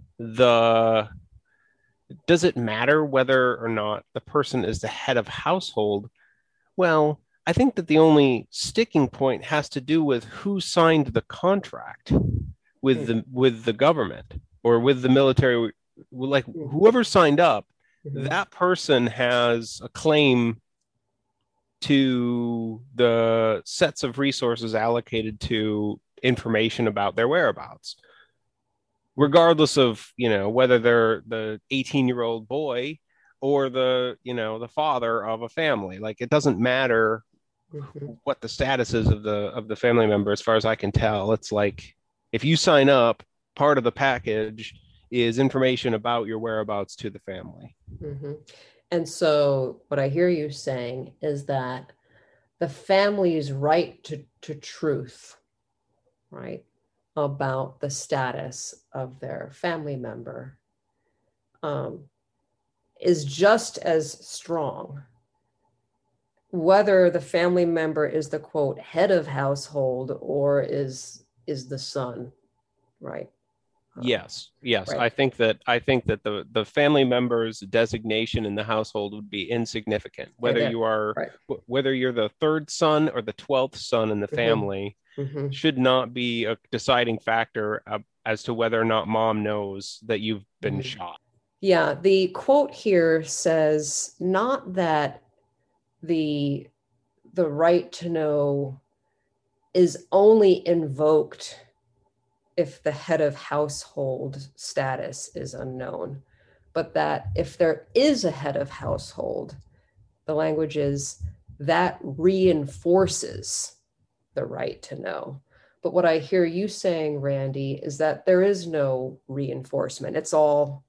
it matter whether or not the person is the head of household? Well, I think that the only sticking point has to do with who signed the contract with the government or with the military. Like whoever signed up, that person has a claim to the sets of resources allocated to information about their whereabouts, regardless of, whether they're the 18-year-old boy or the father of a family. Like, it doesn't matter what the status is of the family member. As far as I can tell, it's like, if you sign up, part of the package is information about your whereabouts to the family. Mm-hmm. And so what I hear you saying is that the family's right to truth, right, about the status of their family member is just as strong, whether the family member is the, quote, head of household or is the son, right? Yes. Right. I think that the family member's designation in the household would be insignificant, whether you are whether you're the third son or the 12th son in the family. Mm-hmm. Should not be a deciding factor as to whether or not mom knows that you've been shot. Yeah, the quote here says not that the right to know is only invoked if the head of household status is unknown, but that if there is a head of household, the language is that reinforces the right to know. But what I hear you saying, Randy, is that there is no reinforcement. It's all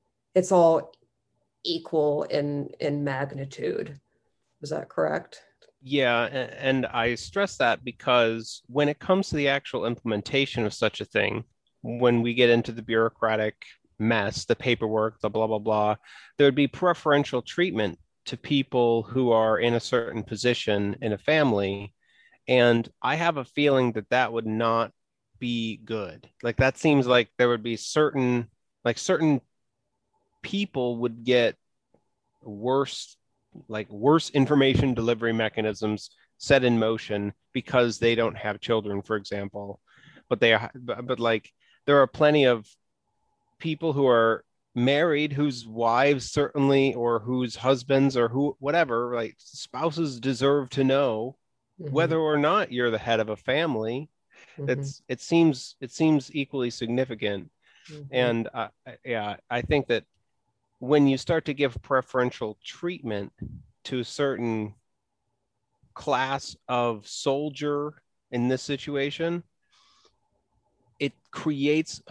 equal in magnitude. Is that correct? Yeah, and I stress that because when it comes to the actual implementation of such a thing, when we get into the bureaucratic mess, the paperwork, the blah, blah, blah, there would be preferential treatment to people who are in a certain position in a family. And I have a feeling that that would not be good. Like that seems like there would be certain people would get worse worse information delivery mechanisms set in motion because they don't have children, for example. But like there are plenty of people who are married whose wives certainly or whose husbands or who whatever like spouses deserve to know whether or not you're the head of a family. It seems equally significant. And yeah, I think that when you start to give preferential treatment to a certain class of soldier in this situation, it creates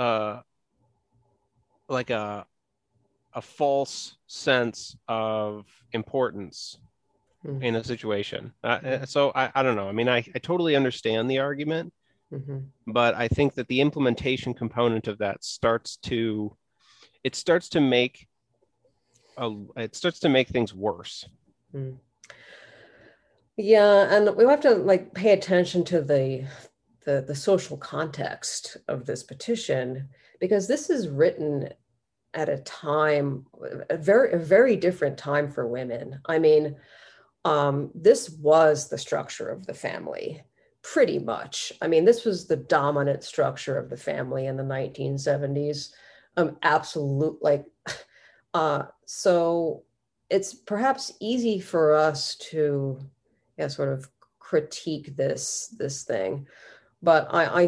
like a false sense of importance in a situation. So I don't know. I mean, I totally understand the argument, but I think that the implementation component of that starts to make things worse. Yeah, and we have to like pay attention to the social context of this petition, because this is written at a time, a very different time for women. I mean, this was the structure of the family, pretty much. I mean, this was the dominant structure of the family in the 1970s. Absolute, like, so it's perhaps easy for us to, yeah, sort of critique this thing, but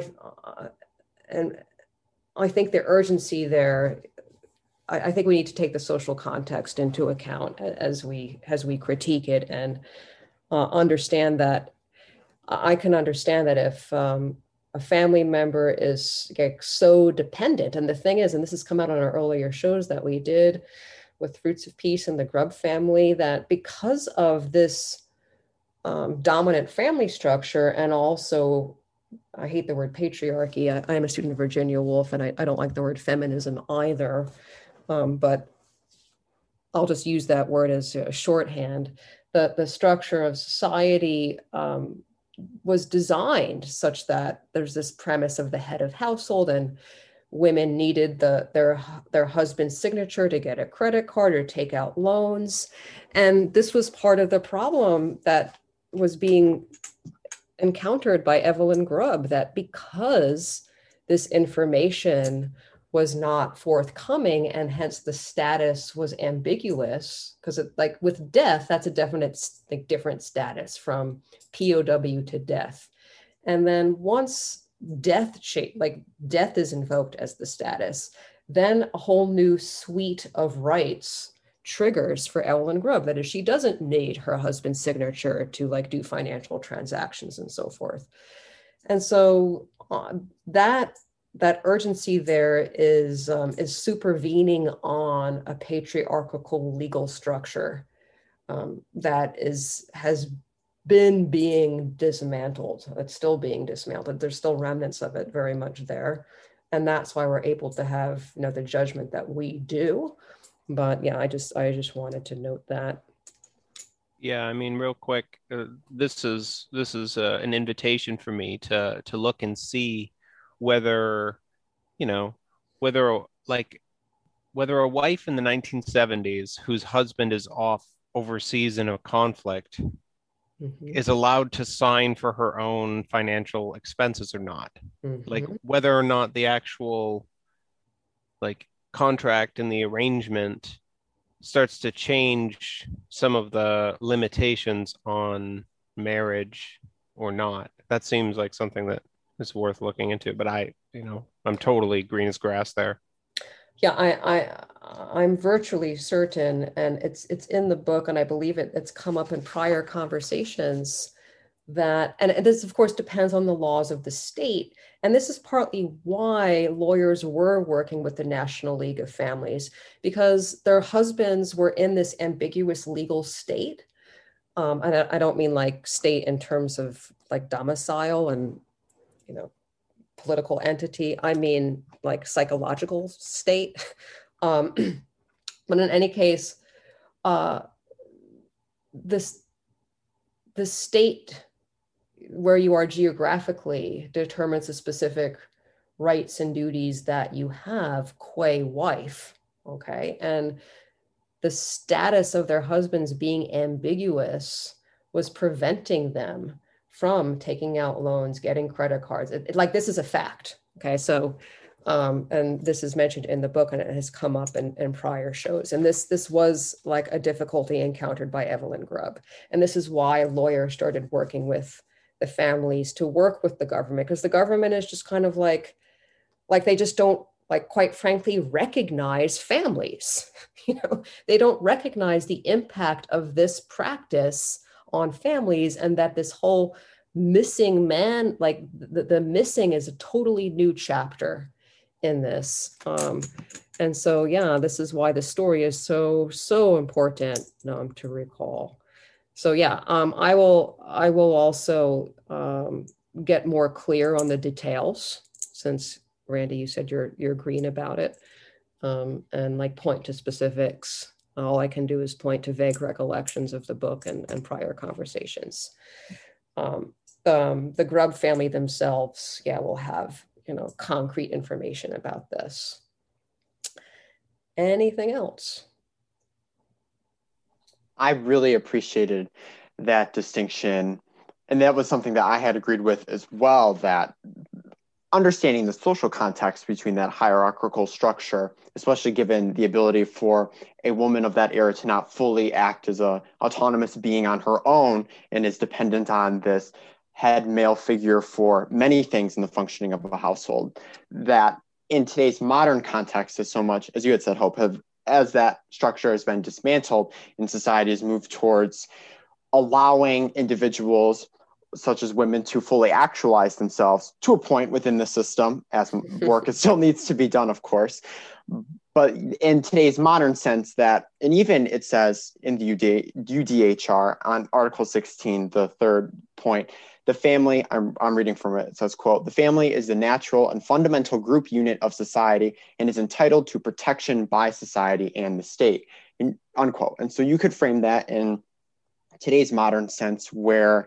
I think the urgency there. I think we need to take the social context into account as we critique it, and understand that I can understand that if a family member is so dependent, and the thing is, and this has come out on our earlier shows that we did with Fruits of Peace and the Grubb family, that because of this dominant family structure, and also, I hate the word patriarchy. I am a student of Virginia Woolf, and I don't like the word feminism either. But I'll just use that word as a shorthand. The structure of society was designed such that there's this premise of the head of household, and women needed their husband's signature to get a credit card or take out loans. And this was part of the problem that was being encountered by Evelyn Grubb, that because this information was not forthcoming, and hence the status was ambiguous, because like with death, that's a definite different status from POW to death. And then once death is invoked as the status, then a whole new suite of rights triggers for Evelyn Grubb. That is, she doesn't need her husband's signature to like do financial transactions and so forth. And so that urgency there is supervening on a patriarchal legal structure that has been being dismantled. It's still being dismantled. There's still remnants of it very much there, and that's why we're able to have the judgment that we do. But yeah, I just wanted to note that. Yeah, I mean, real quick, this is an invitation for me to look and see whether, whether a wife in the 1970s whose husband is off overseas in a conflict is allowed to sign for her own financial expenses or not. Like whether or not the actual like contract and the arrangement starts to change some of the limitations on marriage or not. That seems like something that is worth looking into. But I'm totally green as grass there. Yeah, I'm virtually certain, and it's in the book, and I believe it's come up in prior conversations that, and this of course depends on the laws of the state, and this is partly why lawyers were working with the National League of Families, because their husbands were in this ambiguous legal state. And I don't mean like state in terms of like domicile and, you know, political entity. I mean like psychological state. But in any case, this the state where you are geographically determines the specific rights and duties that you have qua wife. Okay. And the status of their husbands being ambiguous was preventing them from taking out loans, getting credit cards. Like this is a fact. Okay. So, and this is mentioned in the book, and it has come up in prior shows. And this was like a difficulty encountered by Evelyn Grubb. And this is why lawyers started working with the families to work with the government, because the government is just kind of like they just don't, like, quite frankly, recognize families. You know, they don't recognize the impact of this practice on families, and that this whole missing man, like the missing is a totally new chapter in this. And so, yeah, this is why the story is so important to recall. So yeah, I will also get more clear on the details, since Randy, you said you're green about it, and like point to specifics. All I can do is point to vague recollections of the book and prior conversations. The Grubb family themselves, yeah, will have, concrete information about this. Anything else? I really appreciated that distinction. And that was something that I had agreed with as well, that understanding the social context between that hierarchical structure, especially given the ability for a woman of that era to not fully act as an autonomous being on her own and is dependent on this head male figure for many things in the functioning of a household, that in today's modern context is so much, as you had said, Hope, as that structure has been dismantled and society has moved towards allowing individuals such as women to fully actualize themselves to a point within the system, as work still needs to be done, of course. But in today's modern sense, that, and even it says in the UDHR on Article 16, the third point, the family, I'm reading from it, it says, quote, "The family is the natural and fundamental group unit of society and is entitled to protection by society and the state," unquote. And so you could frame that in today's modern sense, where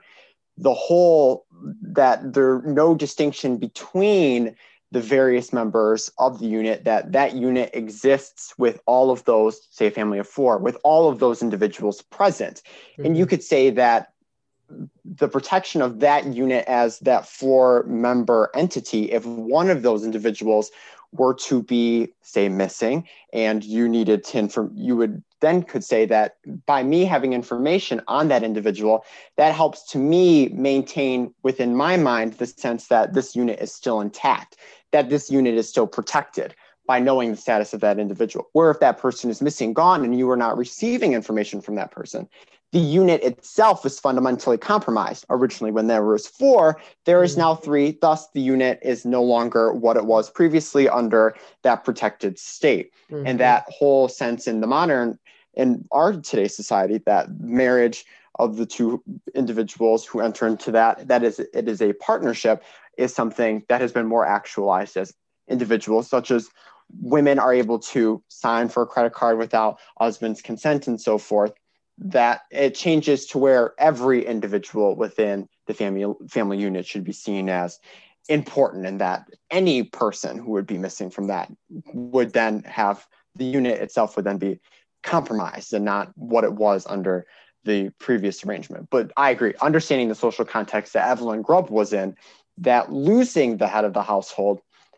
that there no distinction between the various members of the unit, that unit exists with all of those, say a family of four, with all of those individuals present. Mm-hmm. And you could say that the protection of that unit as that 4-member entity, if one of those individuals were to be, say, missing, and you needed to you would then could say that by me having information on that individual, that helps to me maintain within my mind the sense that this unit is still intact, that this unit is still protected by knowing the status of that individual. Where if that person is missing, gone, and you are not receiving information from that person, the unit itself is fundamentally compromised. Originally, when there was 4, there is now 3. Thus, the unit is no longer what it was previously under that protected state. Mm-hmm. And that whole sense in our today's society, that marriage of the 2 individuals who enter into it is a partnership, is something that has been more actualized as individuals, such as women are able to sign for a credit card without husband's consent and so forth. That it changes to where every individual within the family unit should be seen as important, and that any person who would be missing from that would then have the unit itself would then be compromised and not what it was under the previous arrangement. But I agree, understanding the social context that Evelyn Grubb was in, that losing the head of the household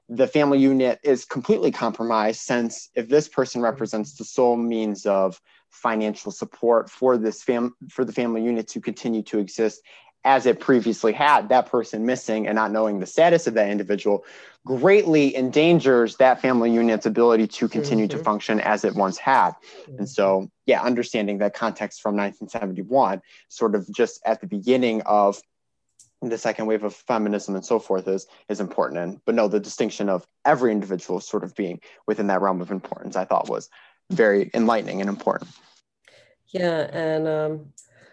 the family unit is completely compromised, since if this person represents the sole means of financial support for the family unit to continue to exist as it previously had, that person missing and not knowing the status of that individual greatly endangers that family unit's ability to continue to function as it once had. And so, yeah, understanding that context from 1971, sort of just at the beginning of the second wave of feminism and so forth, is important. But no, the distinction of every individual sort of being within that realm of importance, I thought was very enlightening and important. Yeah, and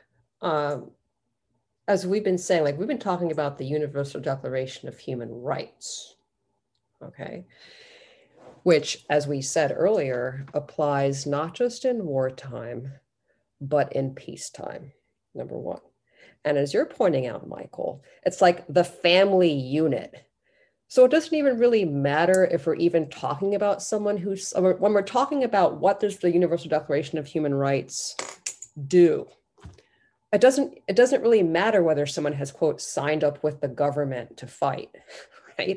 as we've been saying, like, we've been talking about the Universal Declaration of Human Rights, okay, which, as we said earlier, applies not just in wartime, but in peacetime, number one. And as you're pointing out, Michael, it's like the family unit. So it doesn't even really matter if we're even talking about someone who's, when we're talking about what does the Universal Declaration of Human Rights do, it doesn't really matter whether someone has, quote, signed up with the government to fight, right?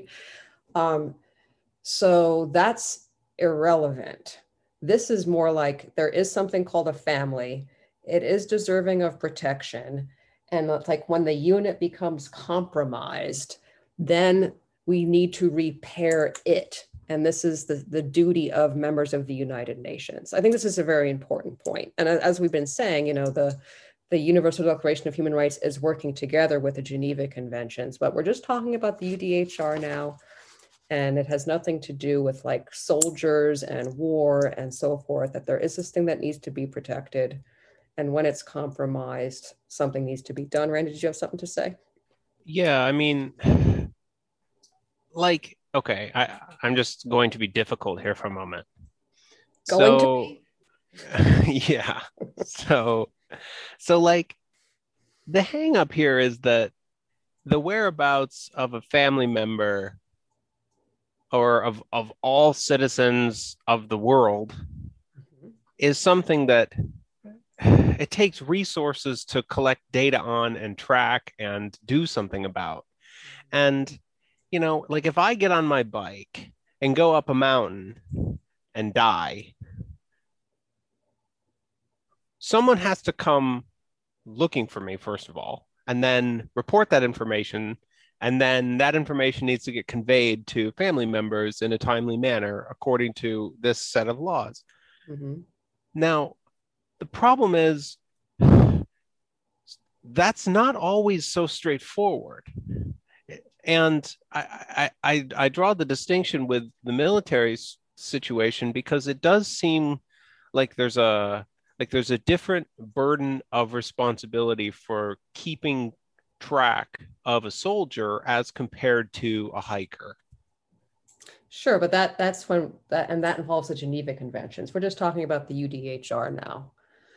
So that's irrelevant. This is more like there is something called a family. It is deserving of protection. And like when the unit becomes compromised, then we need to repair it. And this is the duty of members of the United Nations. I think this is a very important point. And as we've been saying, you know, the Universal Declaration of Human Rights is working together with the Geneva Conventions, but we're just talking about the UDHR now. And it has nothing to do with like soldiers and war and so forth, that there is this thing that needs to be protected. And when it's compromised, something needs to be done. Randy, did you have something to say? Yeah, I mean, like, okay, I'm just going to be difficult here for a moment. Yeah. So like, the hang up here is that the whereabouts of a family member or of all citizens of the world is something that it takes resources to collect data on and track and do something about. And, you know, like if I get on my bike and go up a mountain and die, someone has to come looking for me, first of all, and then report that information. And then that information needs to get conveyed to family members in a timely manner, according to this set of laws. Mm-hmm. Now, the problem is that's not always so straightforward. And I draw the distinction with the military situation because it does seem like there's a different burden of responsibility for keeping track of a soldier as compared to a hiker. Sure, but that's when that involves the Geneva Conventions. We're just talking about the UDHR now.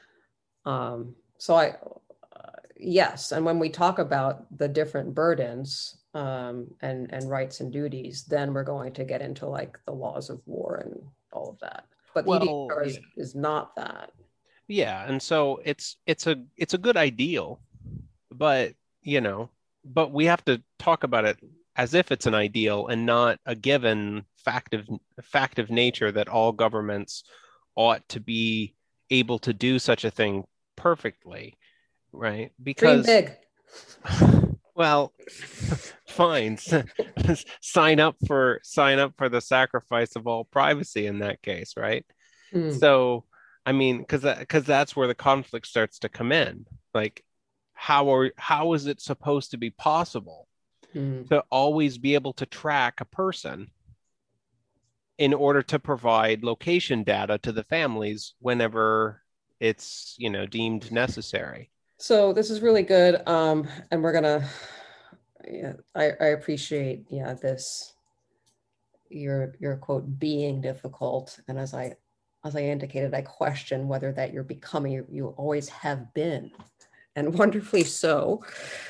Yes, and when we talk about the different burdens and rights and duties, then we're going to get into like the laws of war and all of that. But the UDHR is not that. Yeah, and so it's a good ideal, but you know, but we have to talk about it as if it's an ideal and not a given fact of nature that all governments ought to be able to do such a thing perfectly, right? Because dream big. Well, fine. sign up for the sacrifice of all privacy in that case, right? So, I mean, because that's where the conflict starts to come in. Like, how is it supposed to be possible to always be able to track a person in order to provide location data to the families whenever it's, you know, deemed necessary? So this is really good, and we're gonna. Yeah, I appreciate this. Your quote being difficult, and as I indicated, I question whether that you're becoming, you always have been, and wonderfully so.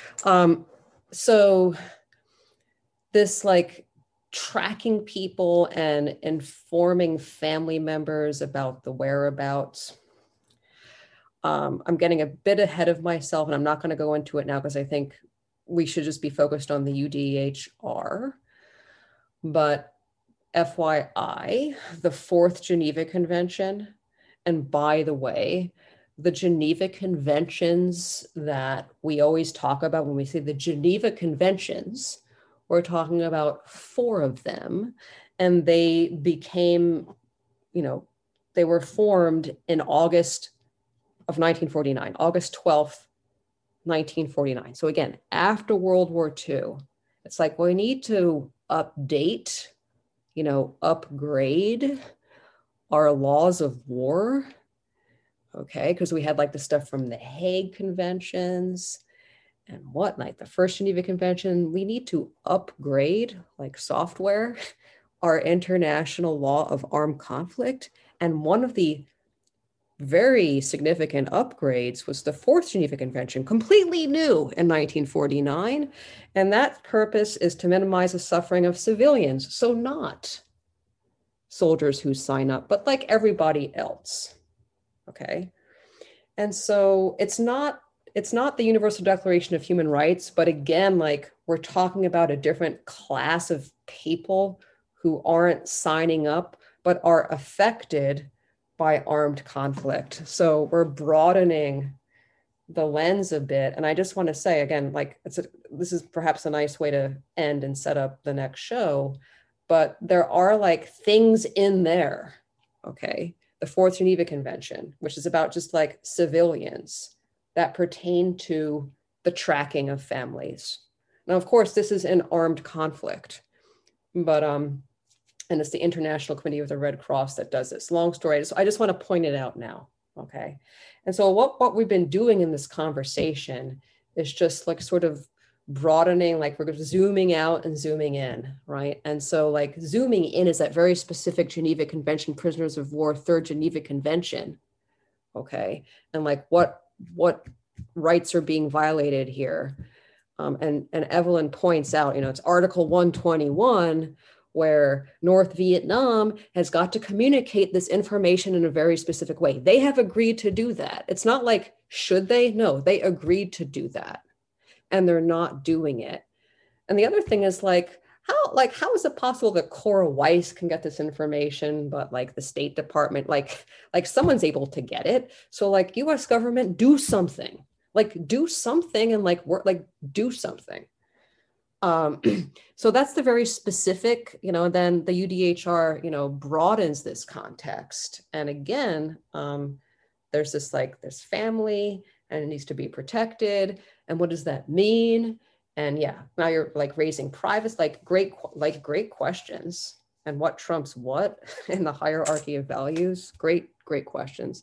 So this like tracking people and informing family members about the whereabouts. I'm getting a bit ahead of myself, and I'm not going to go into it now because I think we should just be focused on the UDHR. But FYI, the Fourth Geneva Convention, and by the way, the Geneva Conventions that we always talk about when we say the Geneva Conventions, we're talking about 4 of them, and they became, they were formed in August of 1949, August 12th, 1949. So again, after World War II, it's like, we need to update, upgrade our laws of war, okay? Because we had like the stuff from the Hague Conventions and like the First Geneva Convention. We need to upgrade, like software, our international law of armed conflict. And one of the very significant upgrades was the Fourth Geneva Convention, completely new in 1949. And that purpose is to minimize the suffering of civilians. So not soldiers who sign up, but like everybody else, okay? And so it's not the Universal Declaration of Human Rights, but again, like we're talking about a different class of people who aren't signing up, but are affected by armed conflict. So we're broadening the lens a bit. And I just want to say again, like this is perhaps a nice way to end and set up the next show, but there are like things in there, okay? The Fourth Geneva Convention, which is about just like civilians, that pertain to the tracking of families. Now, of course, this is an armed conflict, but and it's the International Committee of the Red Cross that does this. Long story, so I just want to point it out now, okay? And so what we've been doing in this conversation is just like sort of broadening, like we're zooming out and zooming in, right? And so like zooming in is that very specific Geneva Convention, Prisoners of War, Third Geneva Convention, okay? And like what rights are being violated here? And Evelyn points out, it's Article 121, where North Vietnam has got to communicate this information in a very specific way. They have agreed to do that. It's not like, should they? No, they agreed to do that. And they're not doing it. And the other thing is how is it possible that Cora Weiss can get this information, but like the State Department, like someone's able to get it. So like US government, do something and like work, like do something. So that's the very specific, and then the UDHR, broadens this context. And again, there's this family and it needs to be protected. And what does that mean? And yeah, now you're like raising privacy, like great questions. And what trumps what in the hierarchy of values? Great questions.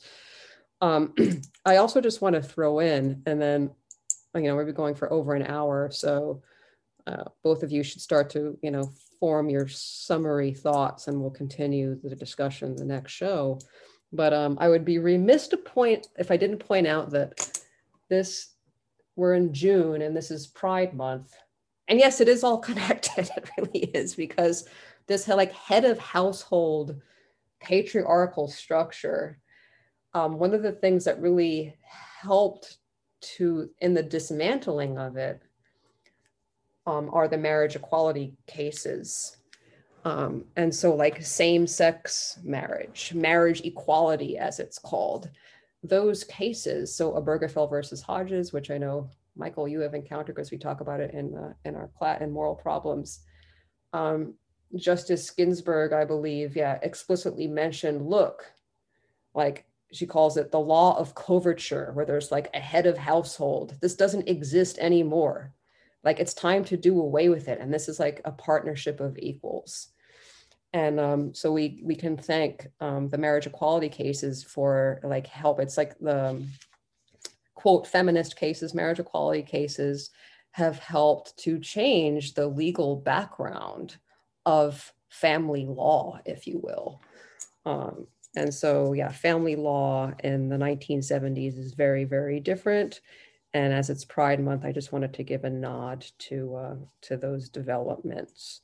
I also just want to throw in, and then, we'll be going for over an hour. So both of you should start to, form your summary thoughts, and we'll continue the discussion in the next show. But I would be remiss if I didn't point out that we're in June and this is Pride Month. And yes, it is all connected. It really is, because this like head of household patriarchal structure, one of the things that really helped in the dismantling of it are the marriage equality cases. And so like same-sex marriage equality, as it's called, those cases, so Obergefell versus Hodges, which I know, Michael, you have encountered because we talk about it in our class in Moral Problems. Justice Ginsburg, I believe, explicitly mentioned, look, like she calls it the law of coverture, where there's like a head of household. This doesn't exist anymore. Like it's time to do away with it. And this is like a partnership of equals. And so we can thank the marriage equality cases for like help. It's like the quote feminist cases, marriage equality cases have helped to change the legal background of family law, if you will. And so, family law in the 1970s is very, very different. And as it's Pride Month, I just wanted to give a nod to those developments.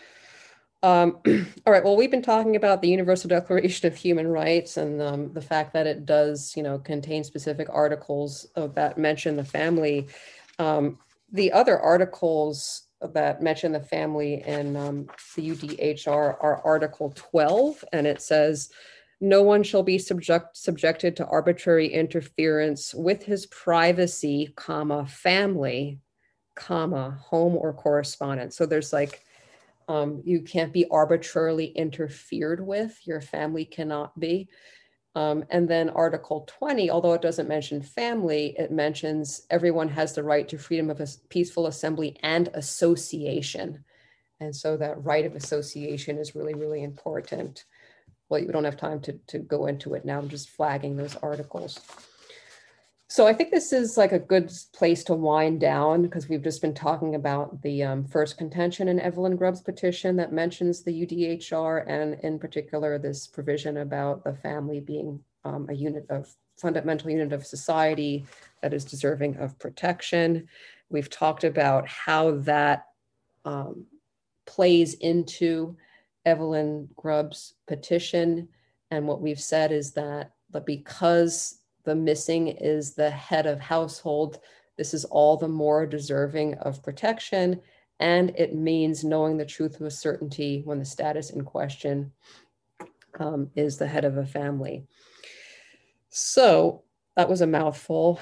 All right, well, we've been talking about the Universal Declaration of Human Rights and the fact that it does, contain specific articles that mention the family. The other articles that mention the family in the UDHR are Article 12, and it says, no one shall be subjected to arbitrary interference with his privacy, comma, family, comma, home or correspondence. So there's like, you can't be arbitrarily interfered with. Your family cannot be. And then Article 20, although it doesn't mention family, it mentions everyone has the right to freedom of peaceful assembly and association. And so that right of association is really, really important. Well, you don't have time to go into it now. I'm just flagging those articles. So I think this is like a good place to wind down, because we've just been talking about the first contention in Evelyn Grubb's petition that mentions the UDHR, and in particular, this provision about the family being a fundamental unit of society that is deserving of protection. We've talked about how that plays into Evelyn Grubb's petition. And what we've said is that because the missing is the head of household, this is all the more deserving of protection. And it means knowing the truth with certainty when the status in question is the head of a family. So that was a mouthful.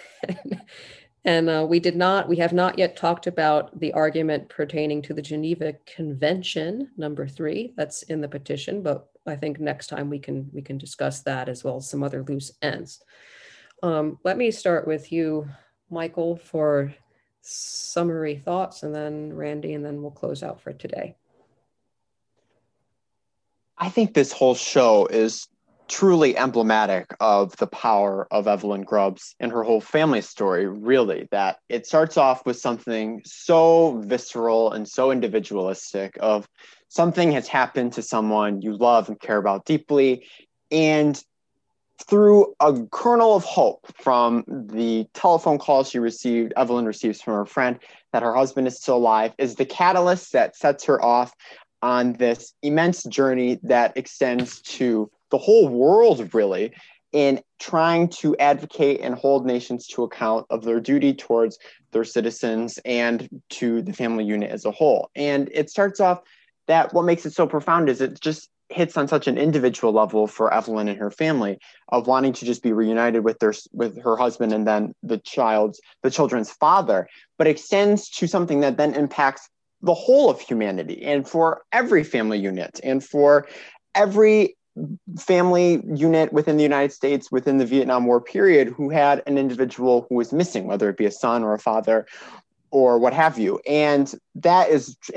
And we have not yet talked about the argument pertaining to the Geneva Convention, number 3, that's in the petition, but I think next time we can discuss that, as well as some other loose ends. Let me start with you, Michael, for summary thoughts, and then Randy, and then we'll close out for today. I think this whole show is truly emblematic of the power of Evelyn Grubbs and her whole family story, really, that it starts off with something so visceral and so individualistic of something has happened to someone you love and care about deeply, and through a kernel of hope from the telephone call Evelyn receives from her friend that her husband is still alive, is the catalyst that sets her off on this immense journey that extends to the whole world, really, in trying to advocate and hold nations to account of their duty towards their citizens and to the family unit as a whole. And it starts off that what makes it so profound is it just hits on such an individual level for Evelyn and her family of wanting to just be reunited with her husband and then the children's father, but extends to something that then impacts the whole of humanity, and for every family unit, and for every family unit within the United States within the Vietnam War period who had an individual who was missing, whether it be a son or a father or what have you. And that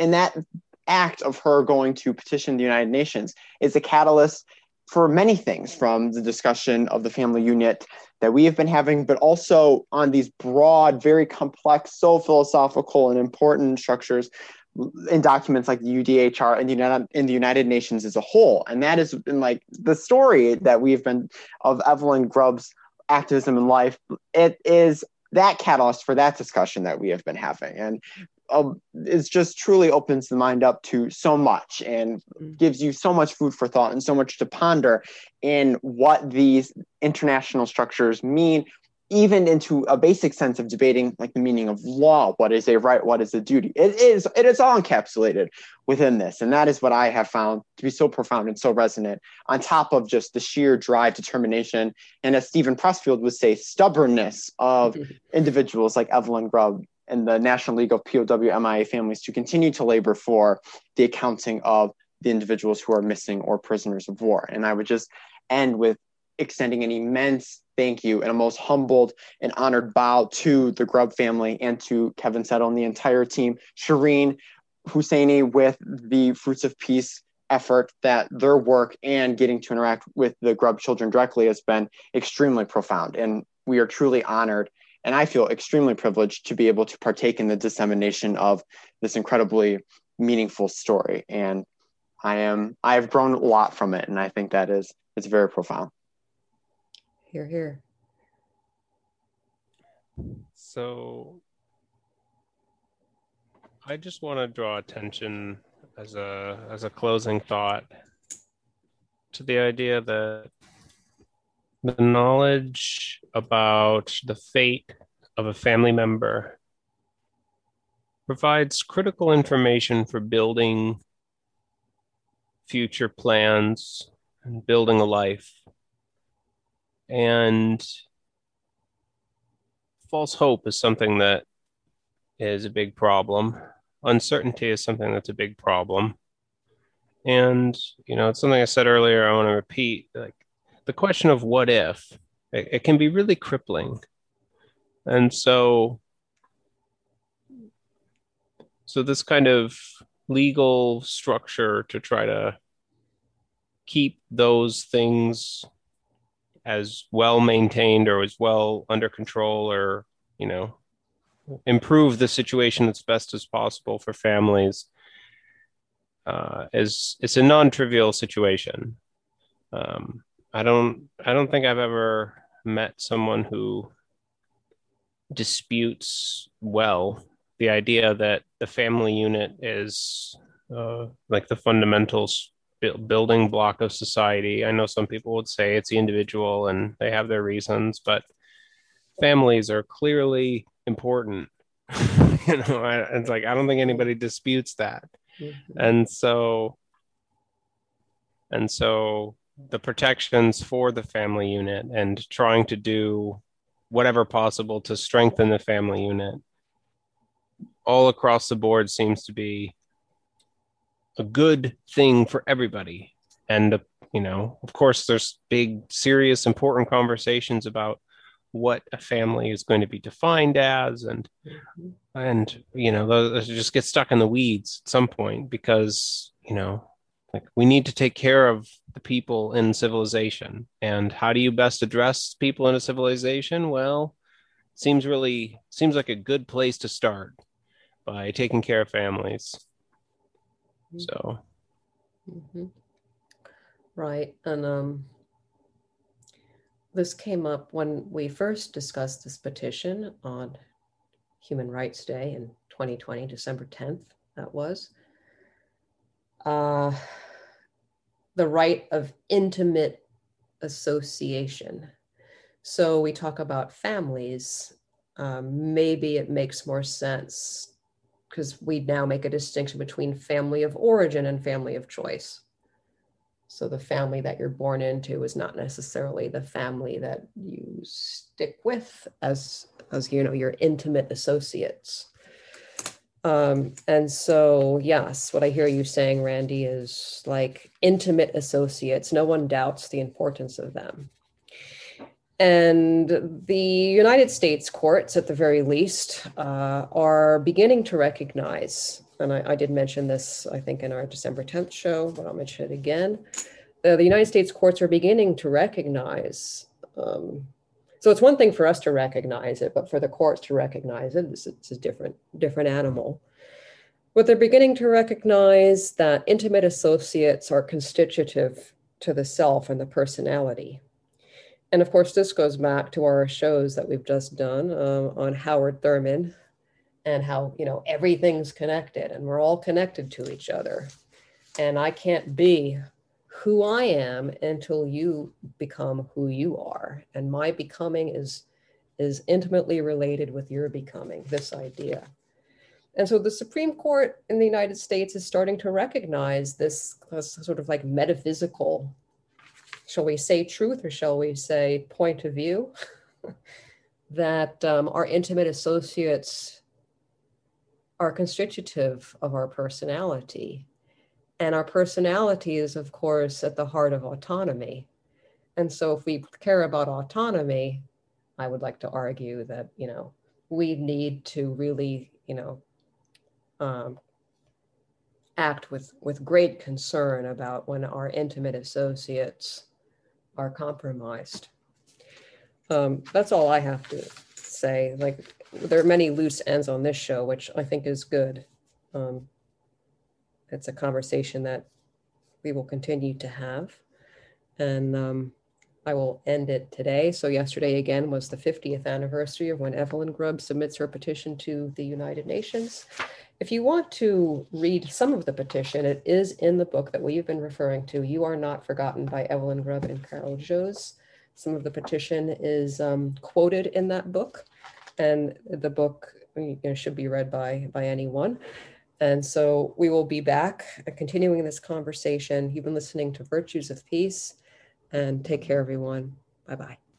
act of her going to petition the United Nations is a catalyst for many things, from the discussion of the family unit that we have been having, but also on these broad, very complex, so philosophical and important structures in documents like the UDHR and in the United Nations as a whole. And that has been like the story that we've been of Evelyn Grubb's activism in life. It is that catalyst for that discussion that we have been having. And it's just truly opens the mind up to so much and gives you so much food for thought and so much to ponder in what these international structures mean, even into a basic sense of debating like the meaning of law. What is a right? What is a duty? It is all encapsulated within this. And that is what I have found to be so profound and so resonant, on top of just the sheer drive, determination, and as Stephen Pressfield would say, stubbornness of individuals like Evelyn Grubb and the National League of POW MIA families to continue to labor for the accounting of the individuals who are missing or prisoners of war. And I would just end with extending an immense thank you and a most humbled and honored bow to the Grubb family and to Kevin Settle and the entire team, Shireen Husseini with the Fruits of Peace effort, that their work and getting to interact with the Grubb children directly has been extremely profound. And we are truly honored, and I feel extremely privileged to be able to partake in the dissemination of this incredibly meaningful story. And I've grown a lot from it. And I think it's very profound. Hear, hear. So I just want to draw attention as a closing thought to the idea that the knowledge about the fate of a family member provides critical information for building future plans and building a life. And false hope is something that is a big problem. Uncertainty is something that's a big problem. And, it's something I said earlier, I want to repeat, like the question of what if, it can be really crippling. And so this kind of legal structure to try to keep those things as well maintained or as well under control, or, improve the situation as best as possible for families, it's a non-trivial situation. I don't think I've ever met someone who disputes the idea that the family unit is like the fundamentals building block of society. I know some people would say it's the individual and they have their reasons, but families are clearly important. It's like, I don't think anybody disputes that. Mm-hmm. And so the protections for the family unit and trying to do whatever possible to strengthen the family unit all across the board seems to be a good thing for everybody. And, of course, there's big, serious, important conversations about what a family is going to be defined as. And those just get stuck in the weeds at some point because, like we need to take care of the people in civilization. And how do you best address people in a civilization? Well, seems like a good place to start by taking care of families. So. Mm-hmm. Right. And this came up when we first discussed this petition on Human Rights Day in 2020, December 10th, that was. The right of intimate association. So we talk about families. Maybe it makes more sense because we now make a distinction between family of origin and family of choice. So the family that you're born into is not necessarily the family that you stick with as your intimate associates. And so, yes, what I hear you saying, Randy, is like intimate associates. No one doubts the importance of them. And the United States courts, at the very least, are beginning to recognize, and I did mention this, I think, in our December 10th show, but I'll mention it again. The United States courts are beginning to recognize, so it's one thing for us to recognize it, but for the courts to recognize it, it's a different animal. But they're beginning to recognize that intimate associates are constitutive to the self and the personality. And of course, this goes back to our shows that we've just done on Howard Thurman and how, everything's connected and we're all connected to each other. And I can't be who I am until you become who you are. And my becoming is intimately related with your becoming, this idea. And so the Supreme Court in the United States is starting to recognize this sort of like metaphysical, shall we say truth, or shall we say point of view, that our intimate associates are constitutive of our personality. And our personality is, of course, at the heart of autonomy. And so if we care about autonomy, I would like to argue that, we need to really, act with great concern about when our intimate associates are compromised. That's all I have to say. Like, there are many loose ends on this show, which I think is good. It's a conversation that we will continue to have. And I will end it today. So yesterday, again, was the 50th anniversary of when Evelyn Grubb submits her petition to the United Nations. If you want to read some of the petition, it is in the book that we've been referring to, You Are Not Forgotten by Evelyn Grubb and Carol Joes. Some of the petition is quoted in that book. And the book, should be read by anyone. And so we will be back continuing this conversation. You've been listening to Virtues of Peace, and take care, everyone. Bye-bye.